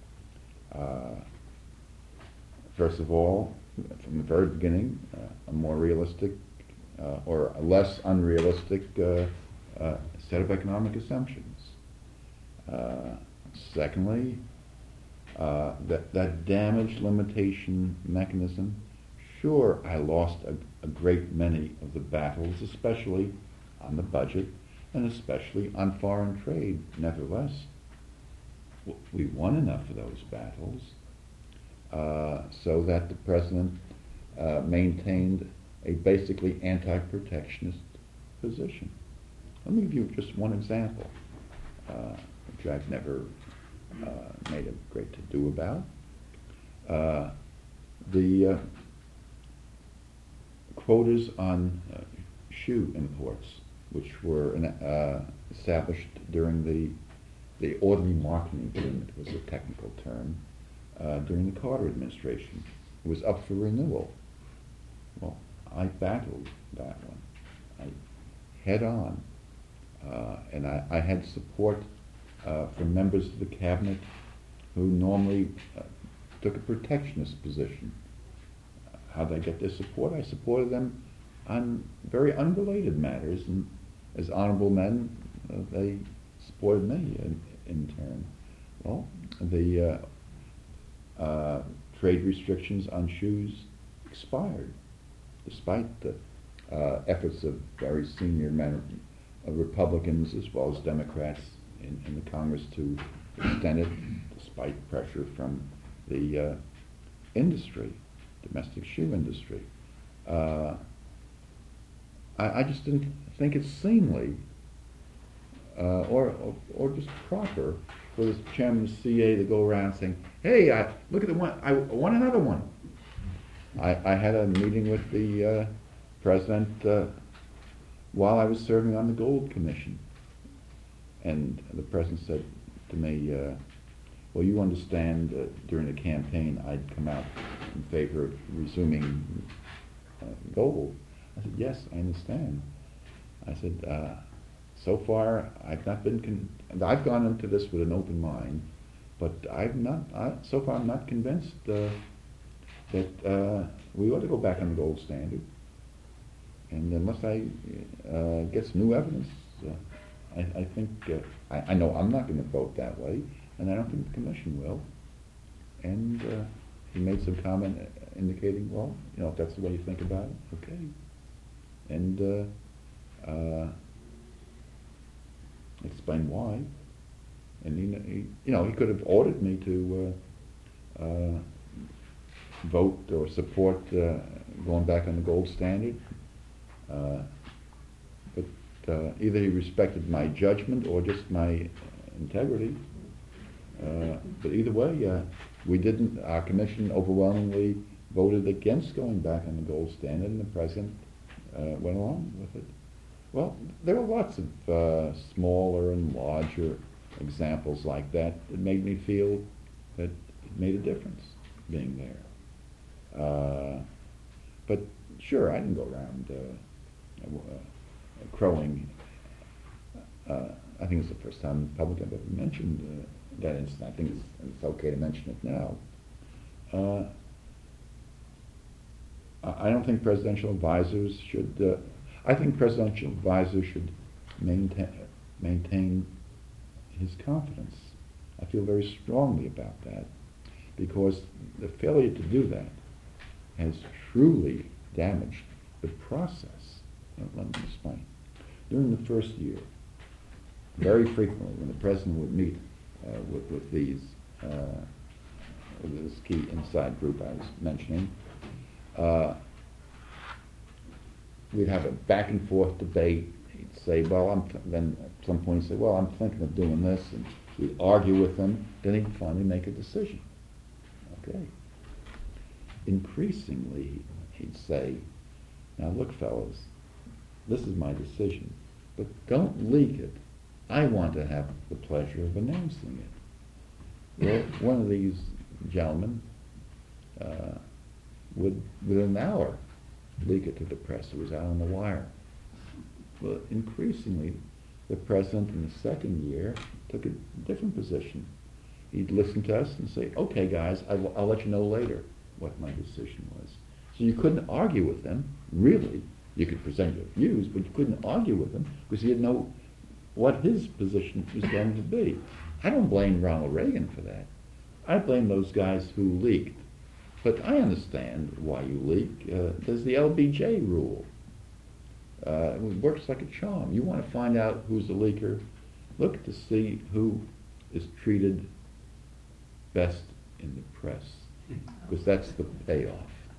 Speaker 1: First of all, from the very beginning, a more realistic or a less unrealistic set of economic assumptions. Secondly, that damage limitation mechanism, sure, I lost a great many of the battles, especially on the budget and especially on foreign trade. Nevertheless, we won enough of those battles so that the president maintained a basically anti-protectionist position. Let me give you just one example, which I've never made a great to-do about. The quotas on shoe imports, which were established during the orderly marketing agreement, was a technical term, during the Carter administration. It was up for renewal. Well, I battled that one, head on, and I had support from members of the cabinet who normally took a protectionist position. How did I get their support? I supported them on very unrelated matters, and as honorable men, they supported me in turn. Well, the trade restrictions on shoes expired, despite the efforts of very senior men, Republicans as well as Democrats in the Congress to extend it, despite pressure from the industry, domestic shoe industry. I just didn't think it's seemly or just proper for the chairman of the CA to go around saying, "Hey, look at the one. I won another one. I had a meeting with the president while I was serving on the Gold Commission. And the president said to me, well, you understand during the campaign I'd come out in favor of resuming gold. I said, yes, I understand. I said, so far I've not been, I've gone into this with an open mind, but so far I'm not convinced that we ought to go back on the gold standard. And unless I get some new evidence, I think, I know I'm not going to vote that way, and I don't think the commission will. And he made some comment indicating, well, if that's the way you think about it, okay. And explain why. And he could have ordered me to vote or support going back on the gold standard. But either he respected my judgment or just my integrity. But either way, our commission overwhelmingly voted against going back on the gold standard, and the president went along with it. Well, there are lots of smaller and larger examples like that that made me feel that it made a difference being there. But sure, I didn't go around crowing. I think it's the first time in public I've ever mentioned that incident. I think it's okay to mention it now. I don't think presidential advisors should. I think presidential advisors should maintain his confidence. I feel very strongly about that, because the failure to do that has truly damaged the process. Let me explain. During the first year, very frequently, when the president would meet with this key inside group I was mentioning, we'd have a back and forth debate. He'd say, then at some point he'd say, well, I'm thinking of doing this, and we'd argue with him. Then he'd finally make a decision. Okay. Increasingly, he'd say, now look, fellas, this is my decision, but don't leak it. I want to have the pleasure of announcing it. Well, one of these gentlemen would, within an hour, leak it to the press. It was out on the wire. Well, increasingly, the president in the second year took a different position. He'd listen to us and say, okay, guys, I'll let you know later what my decision was. So you couldn't argue with him, really. You could present your views, but you couldn't argue with him because he didn't know what his position was going to be. I don't blame Ronald Reagan for that. I blame those guys who leaked. But I understand why you leak. There's the LBJ rule. It works like a charm. You want to find out who's the leaker, look to see who is treated best in the press, because that's the payoff.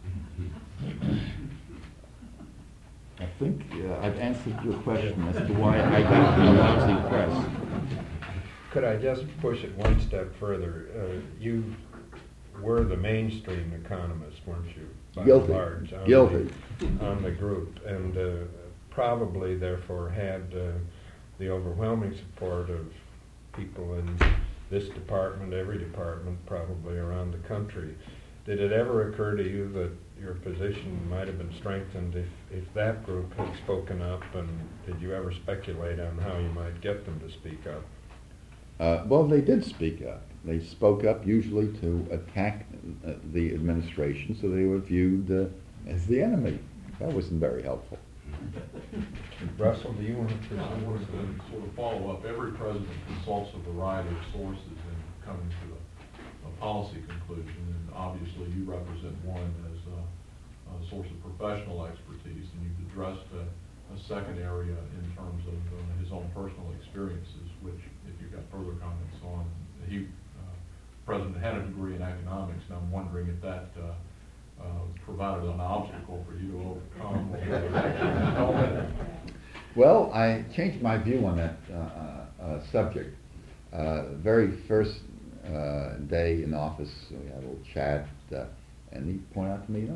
Speaker 1: I think I've answered your question as to why I got a lousy press.
Speaker 2: Could I just push it one step further? You were the mainstream economist, weren't you? By
Speaker 1: Guilty.
Speaker 2: and large,
Speaker 1: Guilty.
Speaker 2: On the group, and probably therefore had the overwhelming support of people in this department, every department probably around the country. Did it ever occur to you that your position might have been strengthened if that group had spoken up, and did you ever speculate on how you might get them to speak up?
Speaker 1: Well, they did speak up. They spoke up usually to attack the administration, so they were viewed as the enemy. That wasn't very helpful.
Speaker 2: Russell, do you want to pursue
Speaker 10: I wanted to sort of follow up. Every president consults a variety of sources in coming to a policy conclusion, and obviously you represent one as a source of professional expertise, and you've addressed a second area in terms of his own personal experiences, which, if you've got further comments on, the president had a degree in economics, and I'm wondering if that provided an obstacle for you to overcome.
Speaker 1: Well, I changed my view on that subject. Very first day in office, we had a little chat, and he pointed out to me,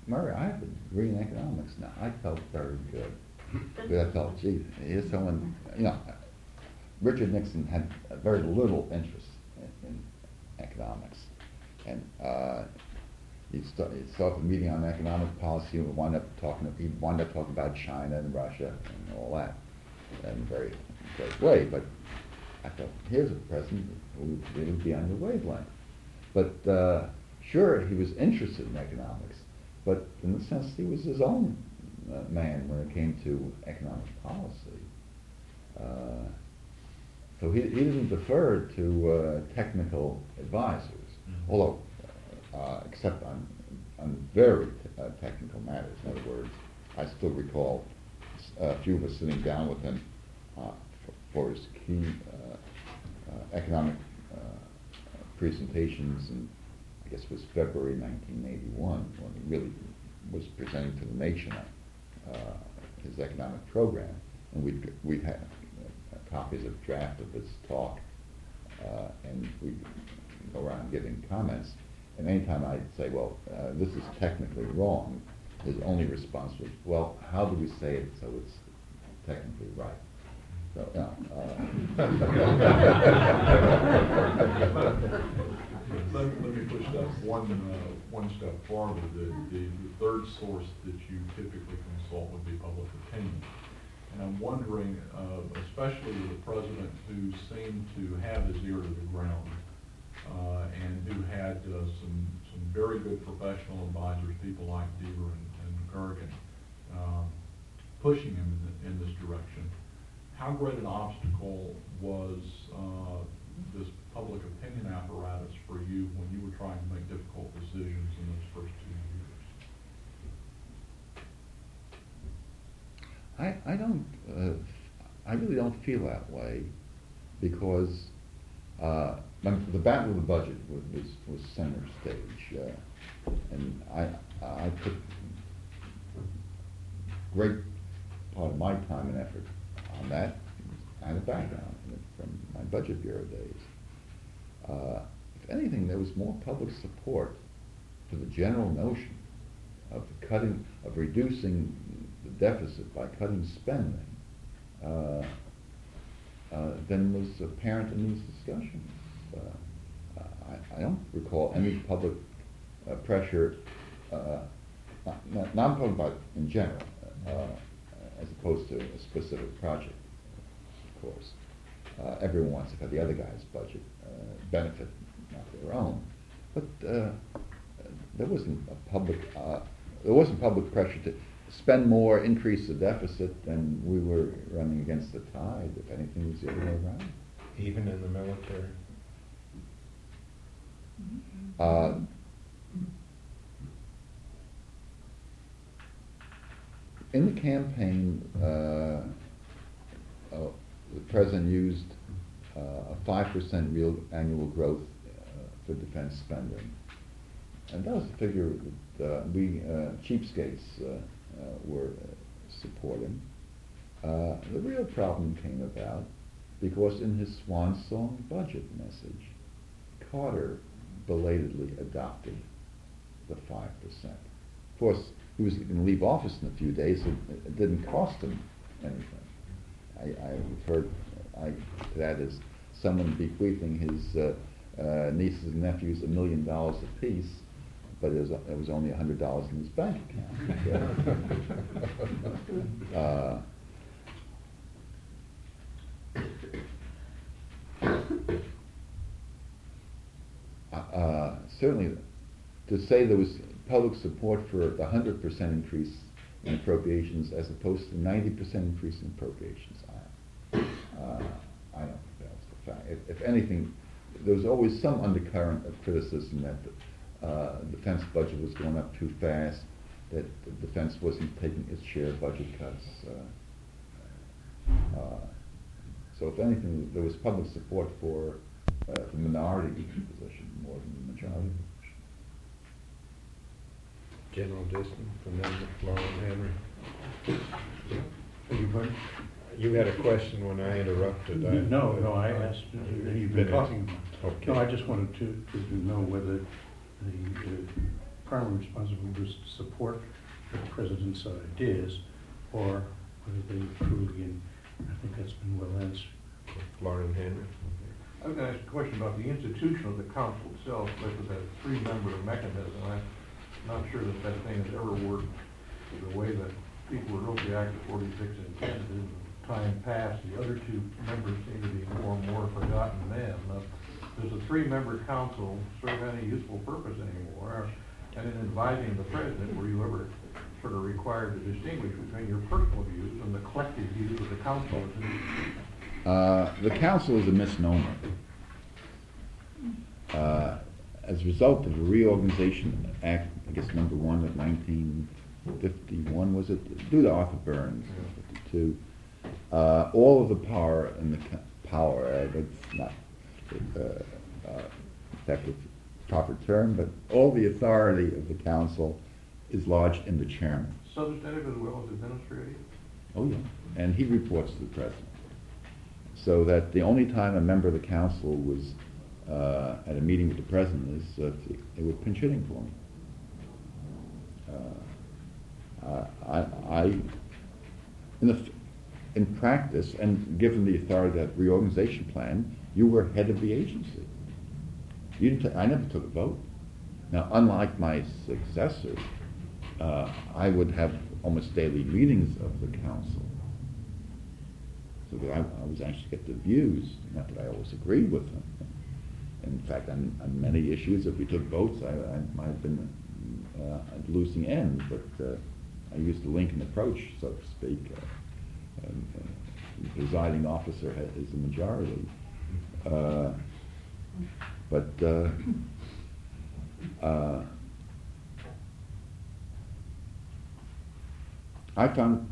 Speaker 1: Murray, I have a degree in economics now. I felt very good. But I felt, gee, here's someone, Richard Nixon had very little interest in economics. And he started a meeting on economic policy and he wound up talking about China and Russia and all that in a very great way. But I thought, here's a president who would really be on your wavelength. But sure, he was interested in economics, but in a sense, he was his own man when it came to economic policy. So he didn't defer to technical advisors, although except on very technical matters. In other words, I still recall a few of us sitting down with him for his key economic presentations, and I guess it was February 1981 when he really was presenting to the nation his economic program, and we'd have copies of draft of his talk, and we'd go around giving comments. And anytime I'd say, well, this is technically wrong, his only response was, well, how do we say it so it's technically right? So,
Speaker 10: Let me push that one step farther. The third source that you typically consult would be public opinion. And I'm wondering, especially with a president who seemed to have his ear to the ground, and who had some very good professional advisors, people like Deaver and Gergen, pushing him in this direction. How great an obstacle was this public opinion apparatus for you when you were trying to make difficult decisions in those first 2 years?
Speaker 1: I really don't feel that way, because the battle of the budget was center stage, and I put great part of my time and effort on that. I had a background in it from my budget bureau days. If anything, there was more public support for the general notion of reducing the deficit by cutting spending than was apparent in these discussions. I don't recall any public pressure, not I'm talking about in general, as opposed to a specific project, of course. Everyone wants to cut the other guy's budget, benefit, not their own. But there wasn't public pressure to spend more, increase the deficit, than we were running against the tide. If anything, it was the other way around.
Speaker 2: Even in the military?
Speaker 1: In the campaign, the president used a 5% real annual growth for defense spending. And that was a figure that we cheapskates were supporting. The real problem came about because in his swan song budget message, Carter belatedly adopted the 5%. Of course, he was going to leave office in a few days, so it didn't cost him anything. I've heard that as someone bequeathing his nieces and nephews $1 million apiece, but it was only $100 in his bank account. Certainly, to say there was public support for the 100% increase in appropriations as opposed to 90% increase in appropriations, I don't think that's the fact. If anything, there was always some undercurrent of criticism that the defense budget was going up too fast, that the defense wasn't taking its share of budget cuts. So if anything, there was public support for the minority position more than the majority position.
Speaker 2: General Diston, and then Lauren Henry. You had a question when I interrupted.
Speaker 9: No, I asked, you've been talking about.
Speaker 2: Okay.
Speaker 9: No, I just wanted to know whether primary responsibility is to support the president's ideas, or whether they truly, and I think that's been well answered.
Speaker 2: Lauren Henry.
Speaker 10: I was going to ask a question about the institution of the council itself, with that three-member mechanism. I'm not sure that that thing has ever worked the way that people who wrote the Act of 46 intended. In time past, the other two members seem to be more and more forgotten men. Does a three-member council serve any useful purpose anymore? And in advising the president, were you ever sort of required to distinguish between your personal views and the collective views of the council?
Speaker 1: The council is a misnomer. As a result of the Reorganization Act, I guess number 1 of 1951, was it? Due to Arthur Burns, 52. All of the power in the that's not effective proper term, but all the authority of the council is lodged in the chairman.
Speaker 10: Substantive as well as administrative?
Speaker 1: Oh yeah, and he reports to the president. So that the only time a member of the council was at a meeting with the president is they were pinch hitting for me. In practice, and given the authority of that reorganization plan, you were head of the agency. You didn't. I never took a vote. Now, unlike my successor, I would have almost daily meetings of the council, so that I was anxious to get the views. Not that I always agreed with them. In fact, on many issues, if we took votes, I might have been at losing end. But I used the Lincoln approach, so to speak. The presiding officer is the majority. I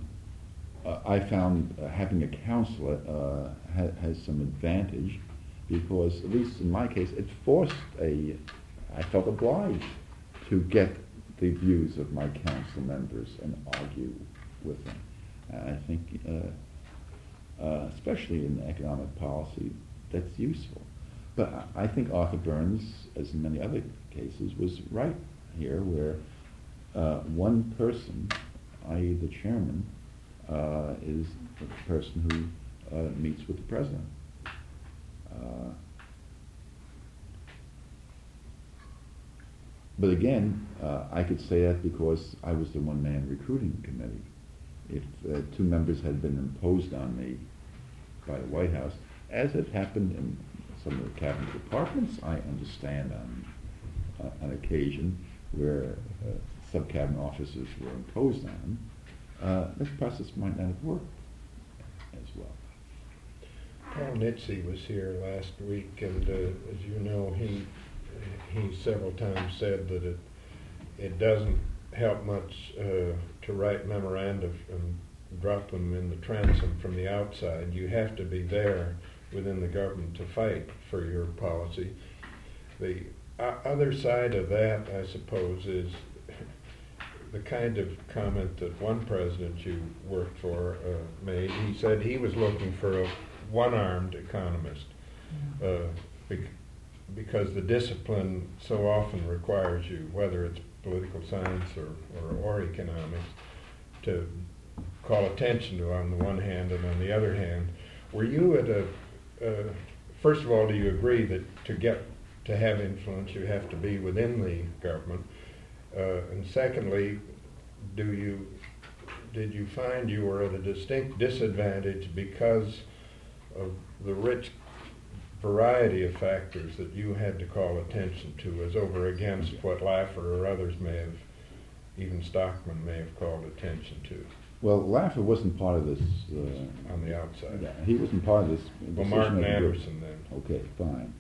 Speaker 1: found having a counselor has some advantage, because, at least in my case, it forced I felt obliged to get the views of my council members and argue with them. I think, especially in economic policy, that's useful. But I think Arthur Burns, as in many other cases, was right here, where one person, i.e. the chairman, is the person who meets with the president. But again, I could say that because I was the one-man recruiting committee. If two members had been imposed on me by the White House, as it happened in some of the cabinet departments, I understand on occasion where sub-cabinet officers were imposed on them, this process might not have worked as well.
Speaker 2: Paul Nitze was here last week, and as you know, he several times said that it doesn't help much to write memoranda and drop them in the transom from the outside. You have to be there within the government to fight for your policy. The other side of that, I suppose, is the kind of comment that one president you worked for made. He said he was looking for a one-armed economist because the discipline so often requires you, whether it's political science or economics, to call attention to on the one hand, and on the other hand, were you at first of all, do you agree that to have influence you have to be within the government? And secondly, did you find you were at a distinct disadvantage because of the rich variety of factors that you had to call attention to, as over against what Laffer or others may have, even Stockman may have called attention to?
Speaker 1: Well, Laffer wasn't part of this.
Speaker 2: On the outside.
Speaker 1: Yeah, he wasn't part of this.
Speaker 2: Well, Martin Anderson then.
Speaker 1: Okay, fine.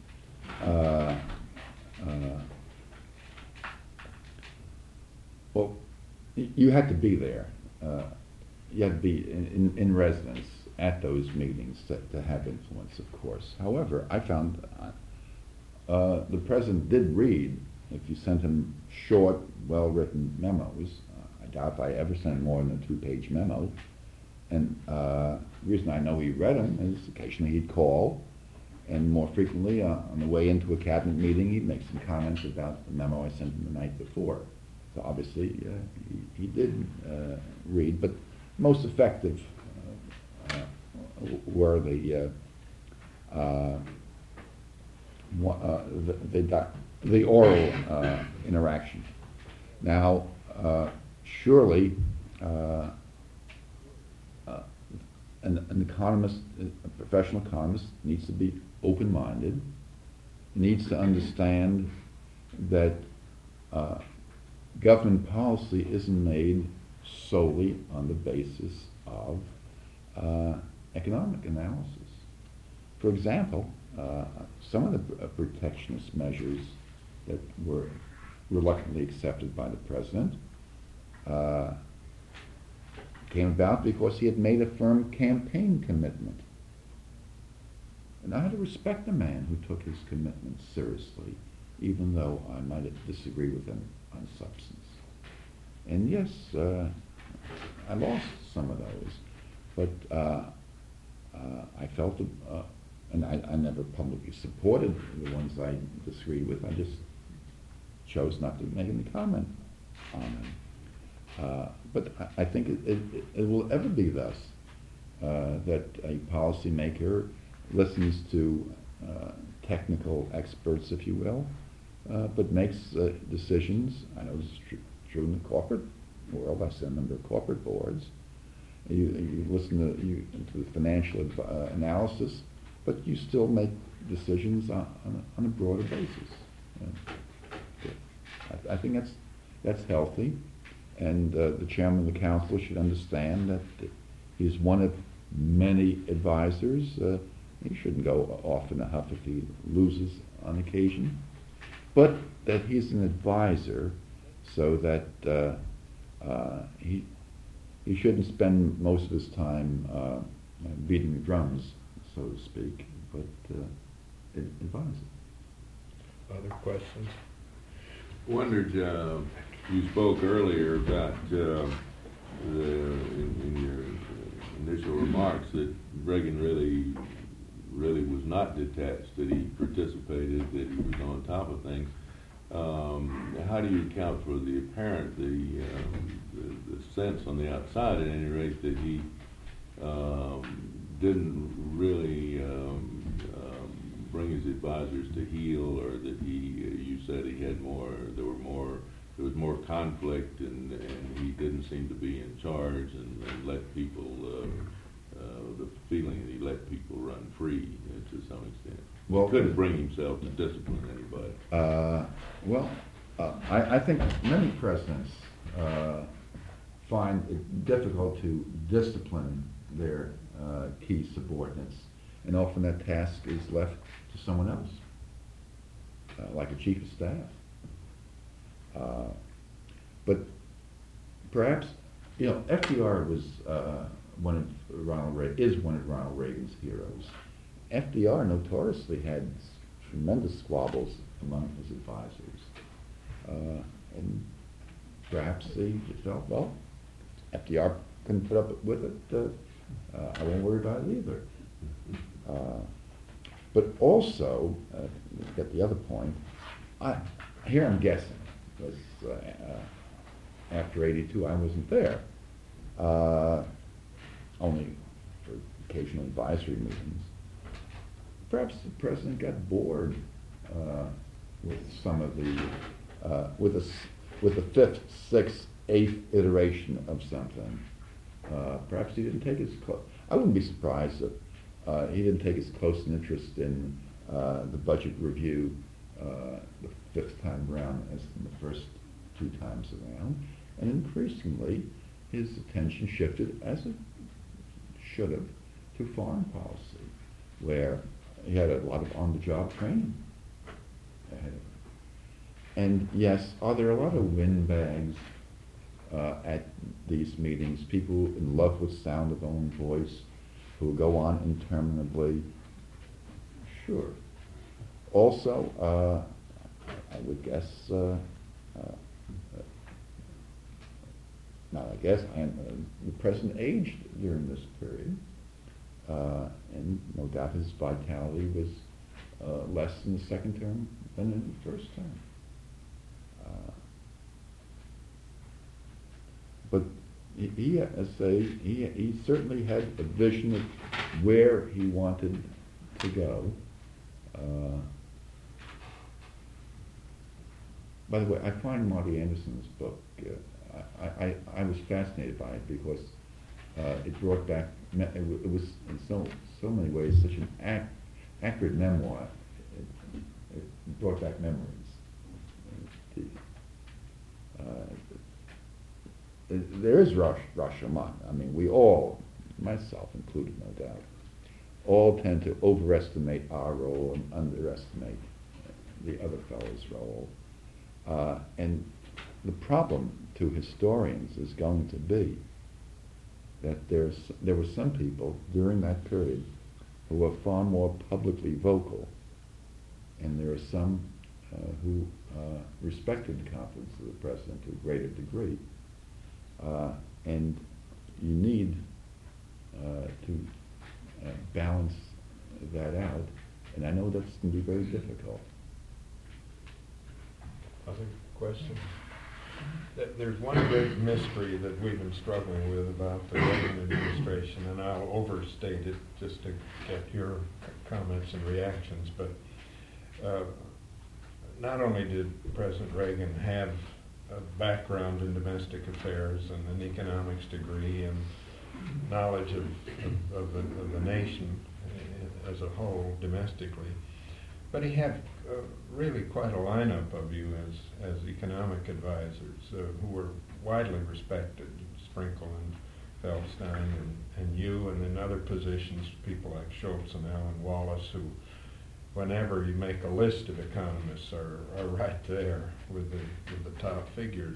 Speaker 1: Well, you had to be there. You had to be in residence at those meetings to have influence, of course. However, I found the president did read. If you sent him short, well-written memos, I doubt if I ever sent more than a 2-page memo. And the reason I know he read them is occasionally he'd call, and more frequently on the way into a cabinet meeting, he'd make some comments about the memo I sent him the night before. So obviously, he did read, but most effective were the oral interaction. Now, surely, an economist, a professional economist, needs to be open-minded, needs to understand that government policy isn't made solely on the basis of economic analysis. For example, some of the protectionist measures that were reluctantly accepted by the president came about because he had made a firm campaign commitment. And I had to respect a man who took his commitment seriously, even though I might disagree with him on substance. And yes, I lost some of those, but I felt, and I never publicly supported the ones I disagreed with. I just chose not to make any comment on them. But I think it will ever be thus, that a policymaker listens to technical experts, if you will, but makes decisions. I know this is true in the corporate world. I sit on a number of corporate boards. You listen to the financial analysis, but you still make decisions on a broader basis. I think that's healthy, and the chairman of the council should understand that he's one of many advisors. He shouldn't go off in a huff if he loses on occasion, but that he's an advisor, so that he shouldn't spend most of his time beating the drums, so to speak, but advising.
Speaker 2: Other questions?
Speaker 11: Wondered, you spoke earlier about in your initial remarks that Reagan really was not detached, that he participated, that he was on top of things. How do you account for the apparent, the sense on the outside, at any rate, that he didn't really bring his advisors to heel, or that you said he had there was more conflict, and he didn't seem to be in charge, and let people, the feeling that he let people run free to some extent.
Speaker 1: Well,
Speaker 11: he couldn't bring himself to discipline anybody.
Speaker 1: I think many presidents find it difficult to discipline their key subordinates, and often that task is left to someone else, like a chief of staff. But perhaps, FDR was one of Ronald Reagan's heroes. FDR notoriously had tremendous squabbles among his advisors, and perhaps he felt, well, FDR couldn't put up with it, I won't worry about it either. But also, get the other point, here I'm guessing, because after '82 I wasn't there, only for occasional advisory meetings. Perhaps the president got bored with some of the, with the fifth, sixth, eighth iteration of something. Perhaps he didn't take I wouldn't be surprised if he didn't take as close an interest in the budget review the fifth time around as in the first two times around. And increasingly, his attention shifted, as it should have, to foreign policy, where he had a lot of on-the-job training ahead of him. And yes, are there a lot of windbags at these meetings, people in love with sound of own voice, who go on interminably? Sure. Also, I would guess, the president aged during this period, and no doubt his vitality was less in the second term than in the first term. but he certainly had a vision of where he wanted to go. By the way, I find Marty Anderson's book, I was fascinated by it because it brought back, it was in so many ways such an accurate memoir. It brought back memories. There is Rashomon. I mean, we all, myself included, no doubt, all tend to overestimate our role and underestimate the other fellow's role. And the problem to historians is going to be that there were some people during that period who were far more publicly vocal, and there are some who respected the confidence of the president to a greater degree. And you need to balance that out, and I know that's going to be very difficult.
Speaker 2: Other questions? There's one big mystery that we've been struggling with about the Reagan administration, and I'll overstate it just to get your comments and reactions, but not only did President Reagan have a background in domestic affairs and an economics degree and knowledge of the nation as a whole domestically, but he had really quite a lineup of you as economic advisors who were widely respected, Sprinkle and Feldstein and you, and in other positions, people like Schultz and Alan Wallace, who, whenever you make a list of economists, are right there with the top figures.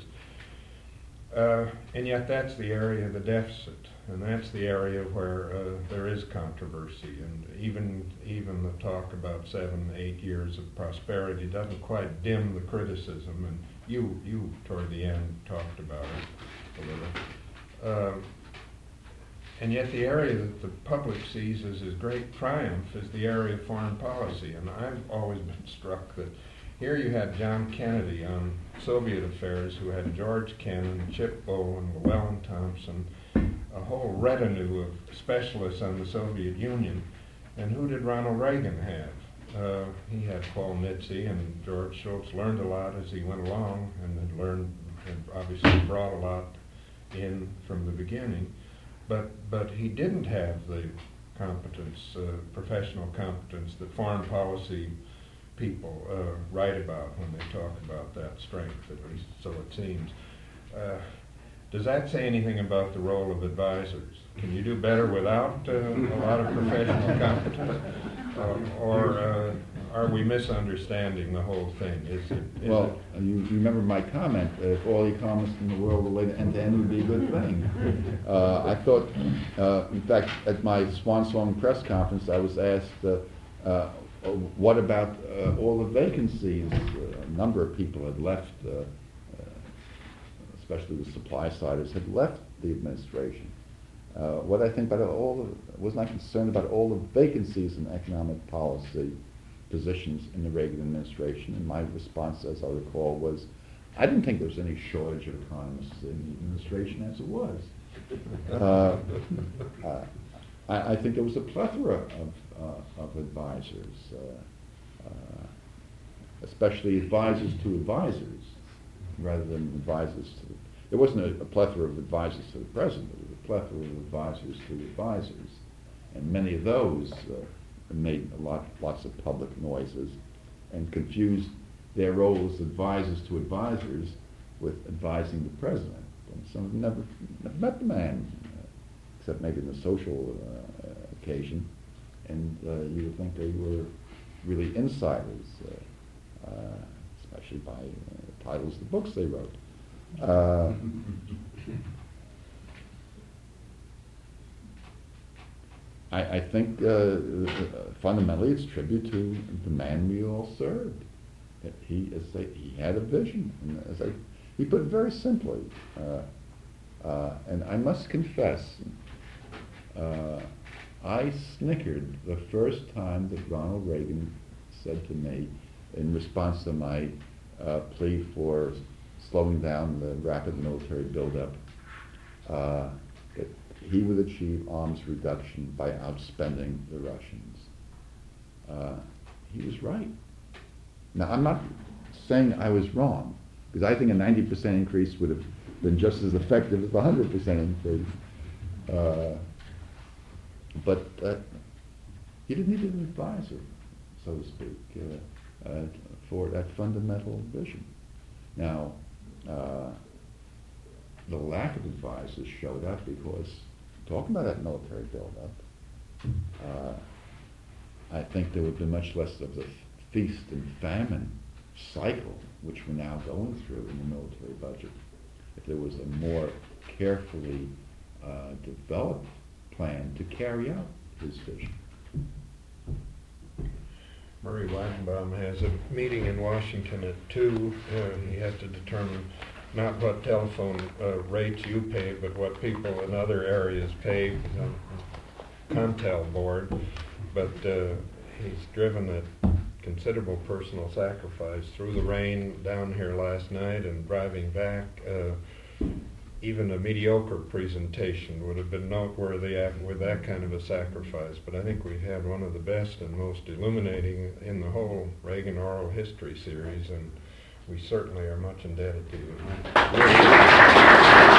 Speaker 2: And yet that's the area of the deficit, and that's the area where there is controversy, and even the talk about 7-8 years of prosperity doesn't quite dim the criticism, and you toward the end talked about it a little. And yet the area that the public sees as his great triumph is the area of foreign policy, and I've always been struck that here you had John Kennedy on Soviet affairs, who had George Kennan, Chip Bowen, Llewellyn Thompson, a whole retinue of specialists on the Soviet Union. And who did Ronald Reagan have? He had Paul Nitze, and George Shultz learned a lot as he went along, and had obviously brought a lot in from the beginning. But he didn't have the competence, professional competence that foreign policy people write about when they talk about that strength, at least so it seems. Does that say anything about the role of advisors? Can you do better without a lot of professional competence? Or are we misunderstanding the whole thing?
Speaker 1: You remember my comment, if all economists in the world related end-to-end would be a good thing. I thought, in fact, at my Swan Song press conference, I was asked, what about all the vacancies? A number of people had left, especially the supply-siders, had left the administration. What I think about wasn't I concerned about all the vacancies in economic policy positions in the Reagan administration? And my response, as I recall, was, I didn't think there was any shortage of economists in the administration as it was. I think there was a plethora of advisors, especially advisors to advisors, rather than advisors to. There wasn't a plethora of advisors to the president. There was a plethora of advisors to advisors, and many of those made lots of public noises, and confused their role as advisors to advisors with advising the president. And some of them never met the man, except maybe in a social occasion, and you would think they were really insiders, especially by titles of the books they wrote. I think fundamentally it's tribute to the man we all served. That he had a vision, and he put it very simply. And I must confess, I snickered the first time that Ronald Reagan said to me, in response to my plea for slowing down the rapid military buildup, that he would achieve arms reduction by outspending the Russians. He was right. Now, I'm not saying I was wrong, because I think a 90% increase would have been just as effective as a 100% increase. But he didn't need an advisor, so to speak, for that fundamental vision. Now, the lack of advisors showed up because, talking about that military buildup, I think there would have been much less of the feast and famine cycle which we're now going through in the military budget if there was a more carefully developed plan to carry out his vision.
Speaker 2: Murray Weidenbaum has a meeting in Washington at 2. He has to determine not what telephone rates you pay, but what people in other areas pay on the Contel board. But he's driven a considerable personal sacrifice through the rain down here last night and driving back. Even a mediocre presentation would have been noteworthy with that kind of a sacrifice. But I think we had one of the best and most illuminating in the whole Reagan Oral History series, and we certainly are much indebted to you.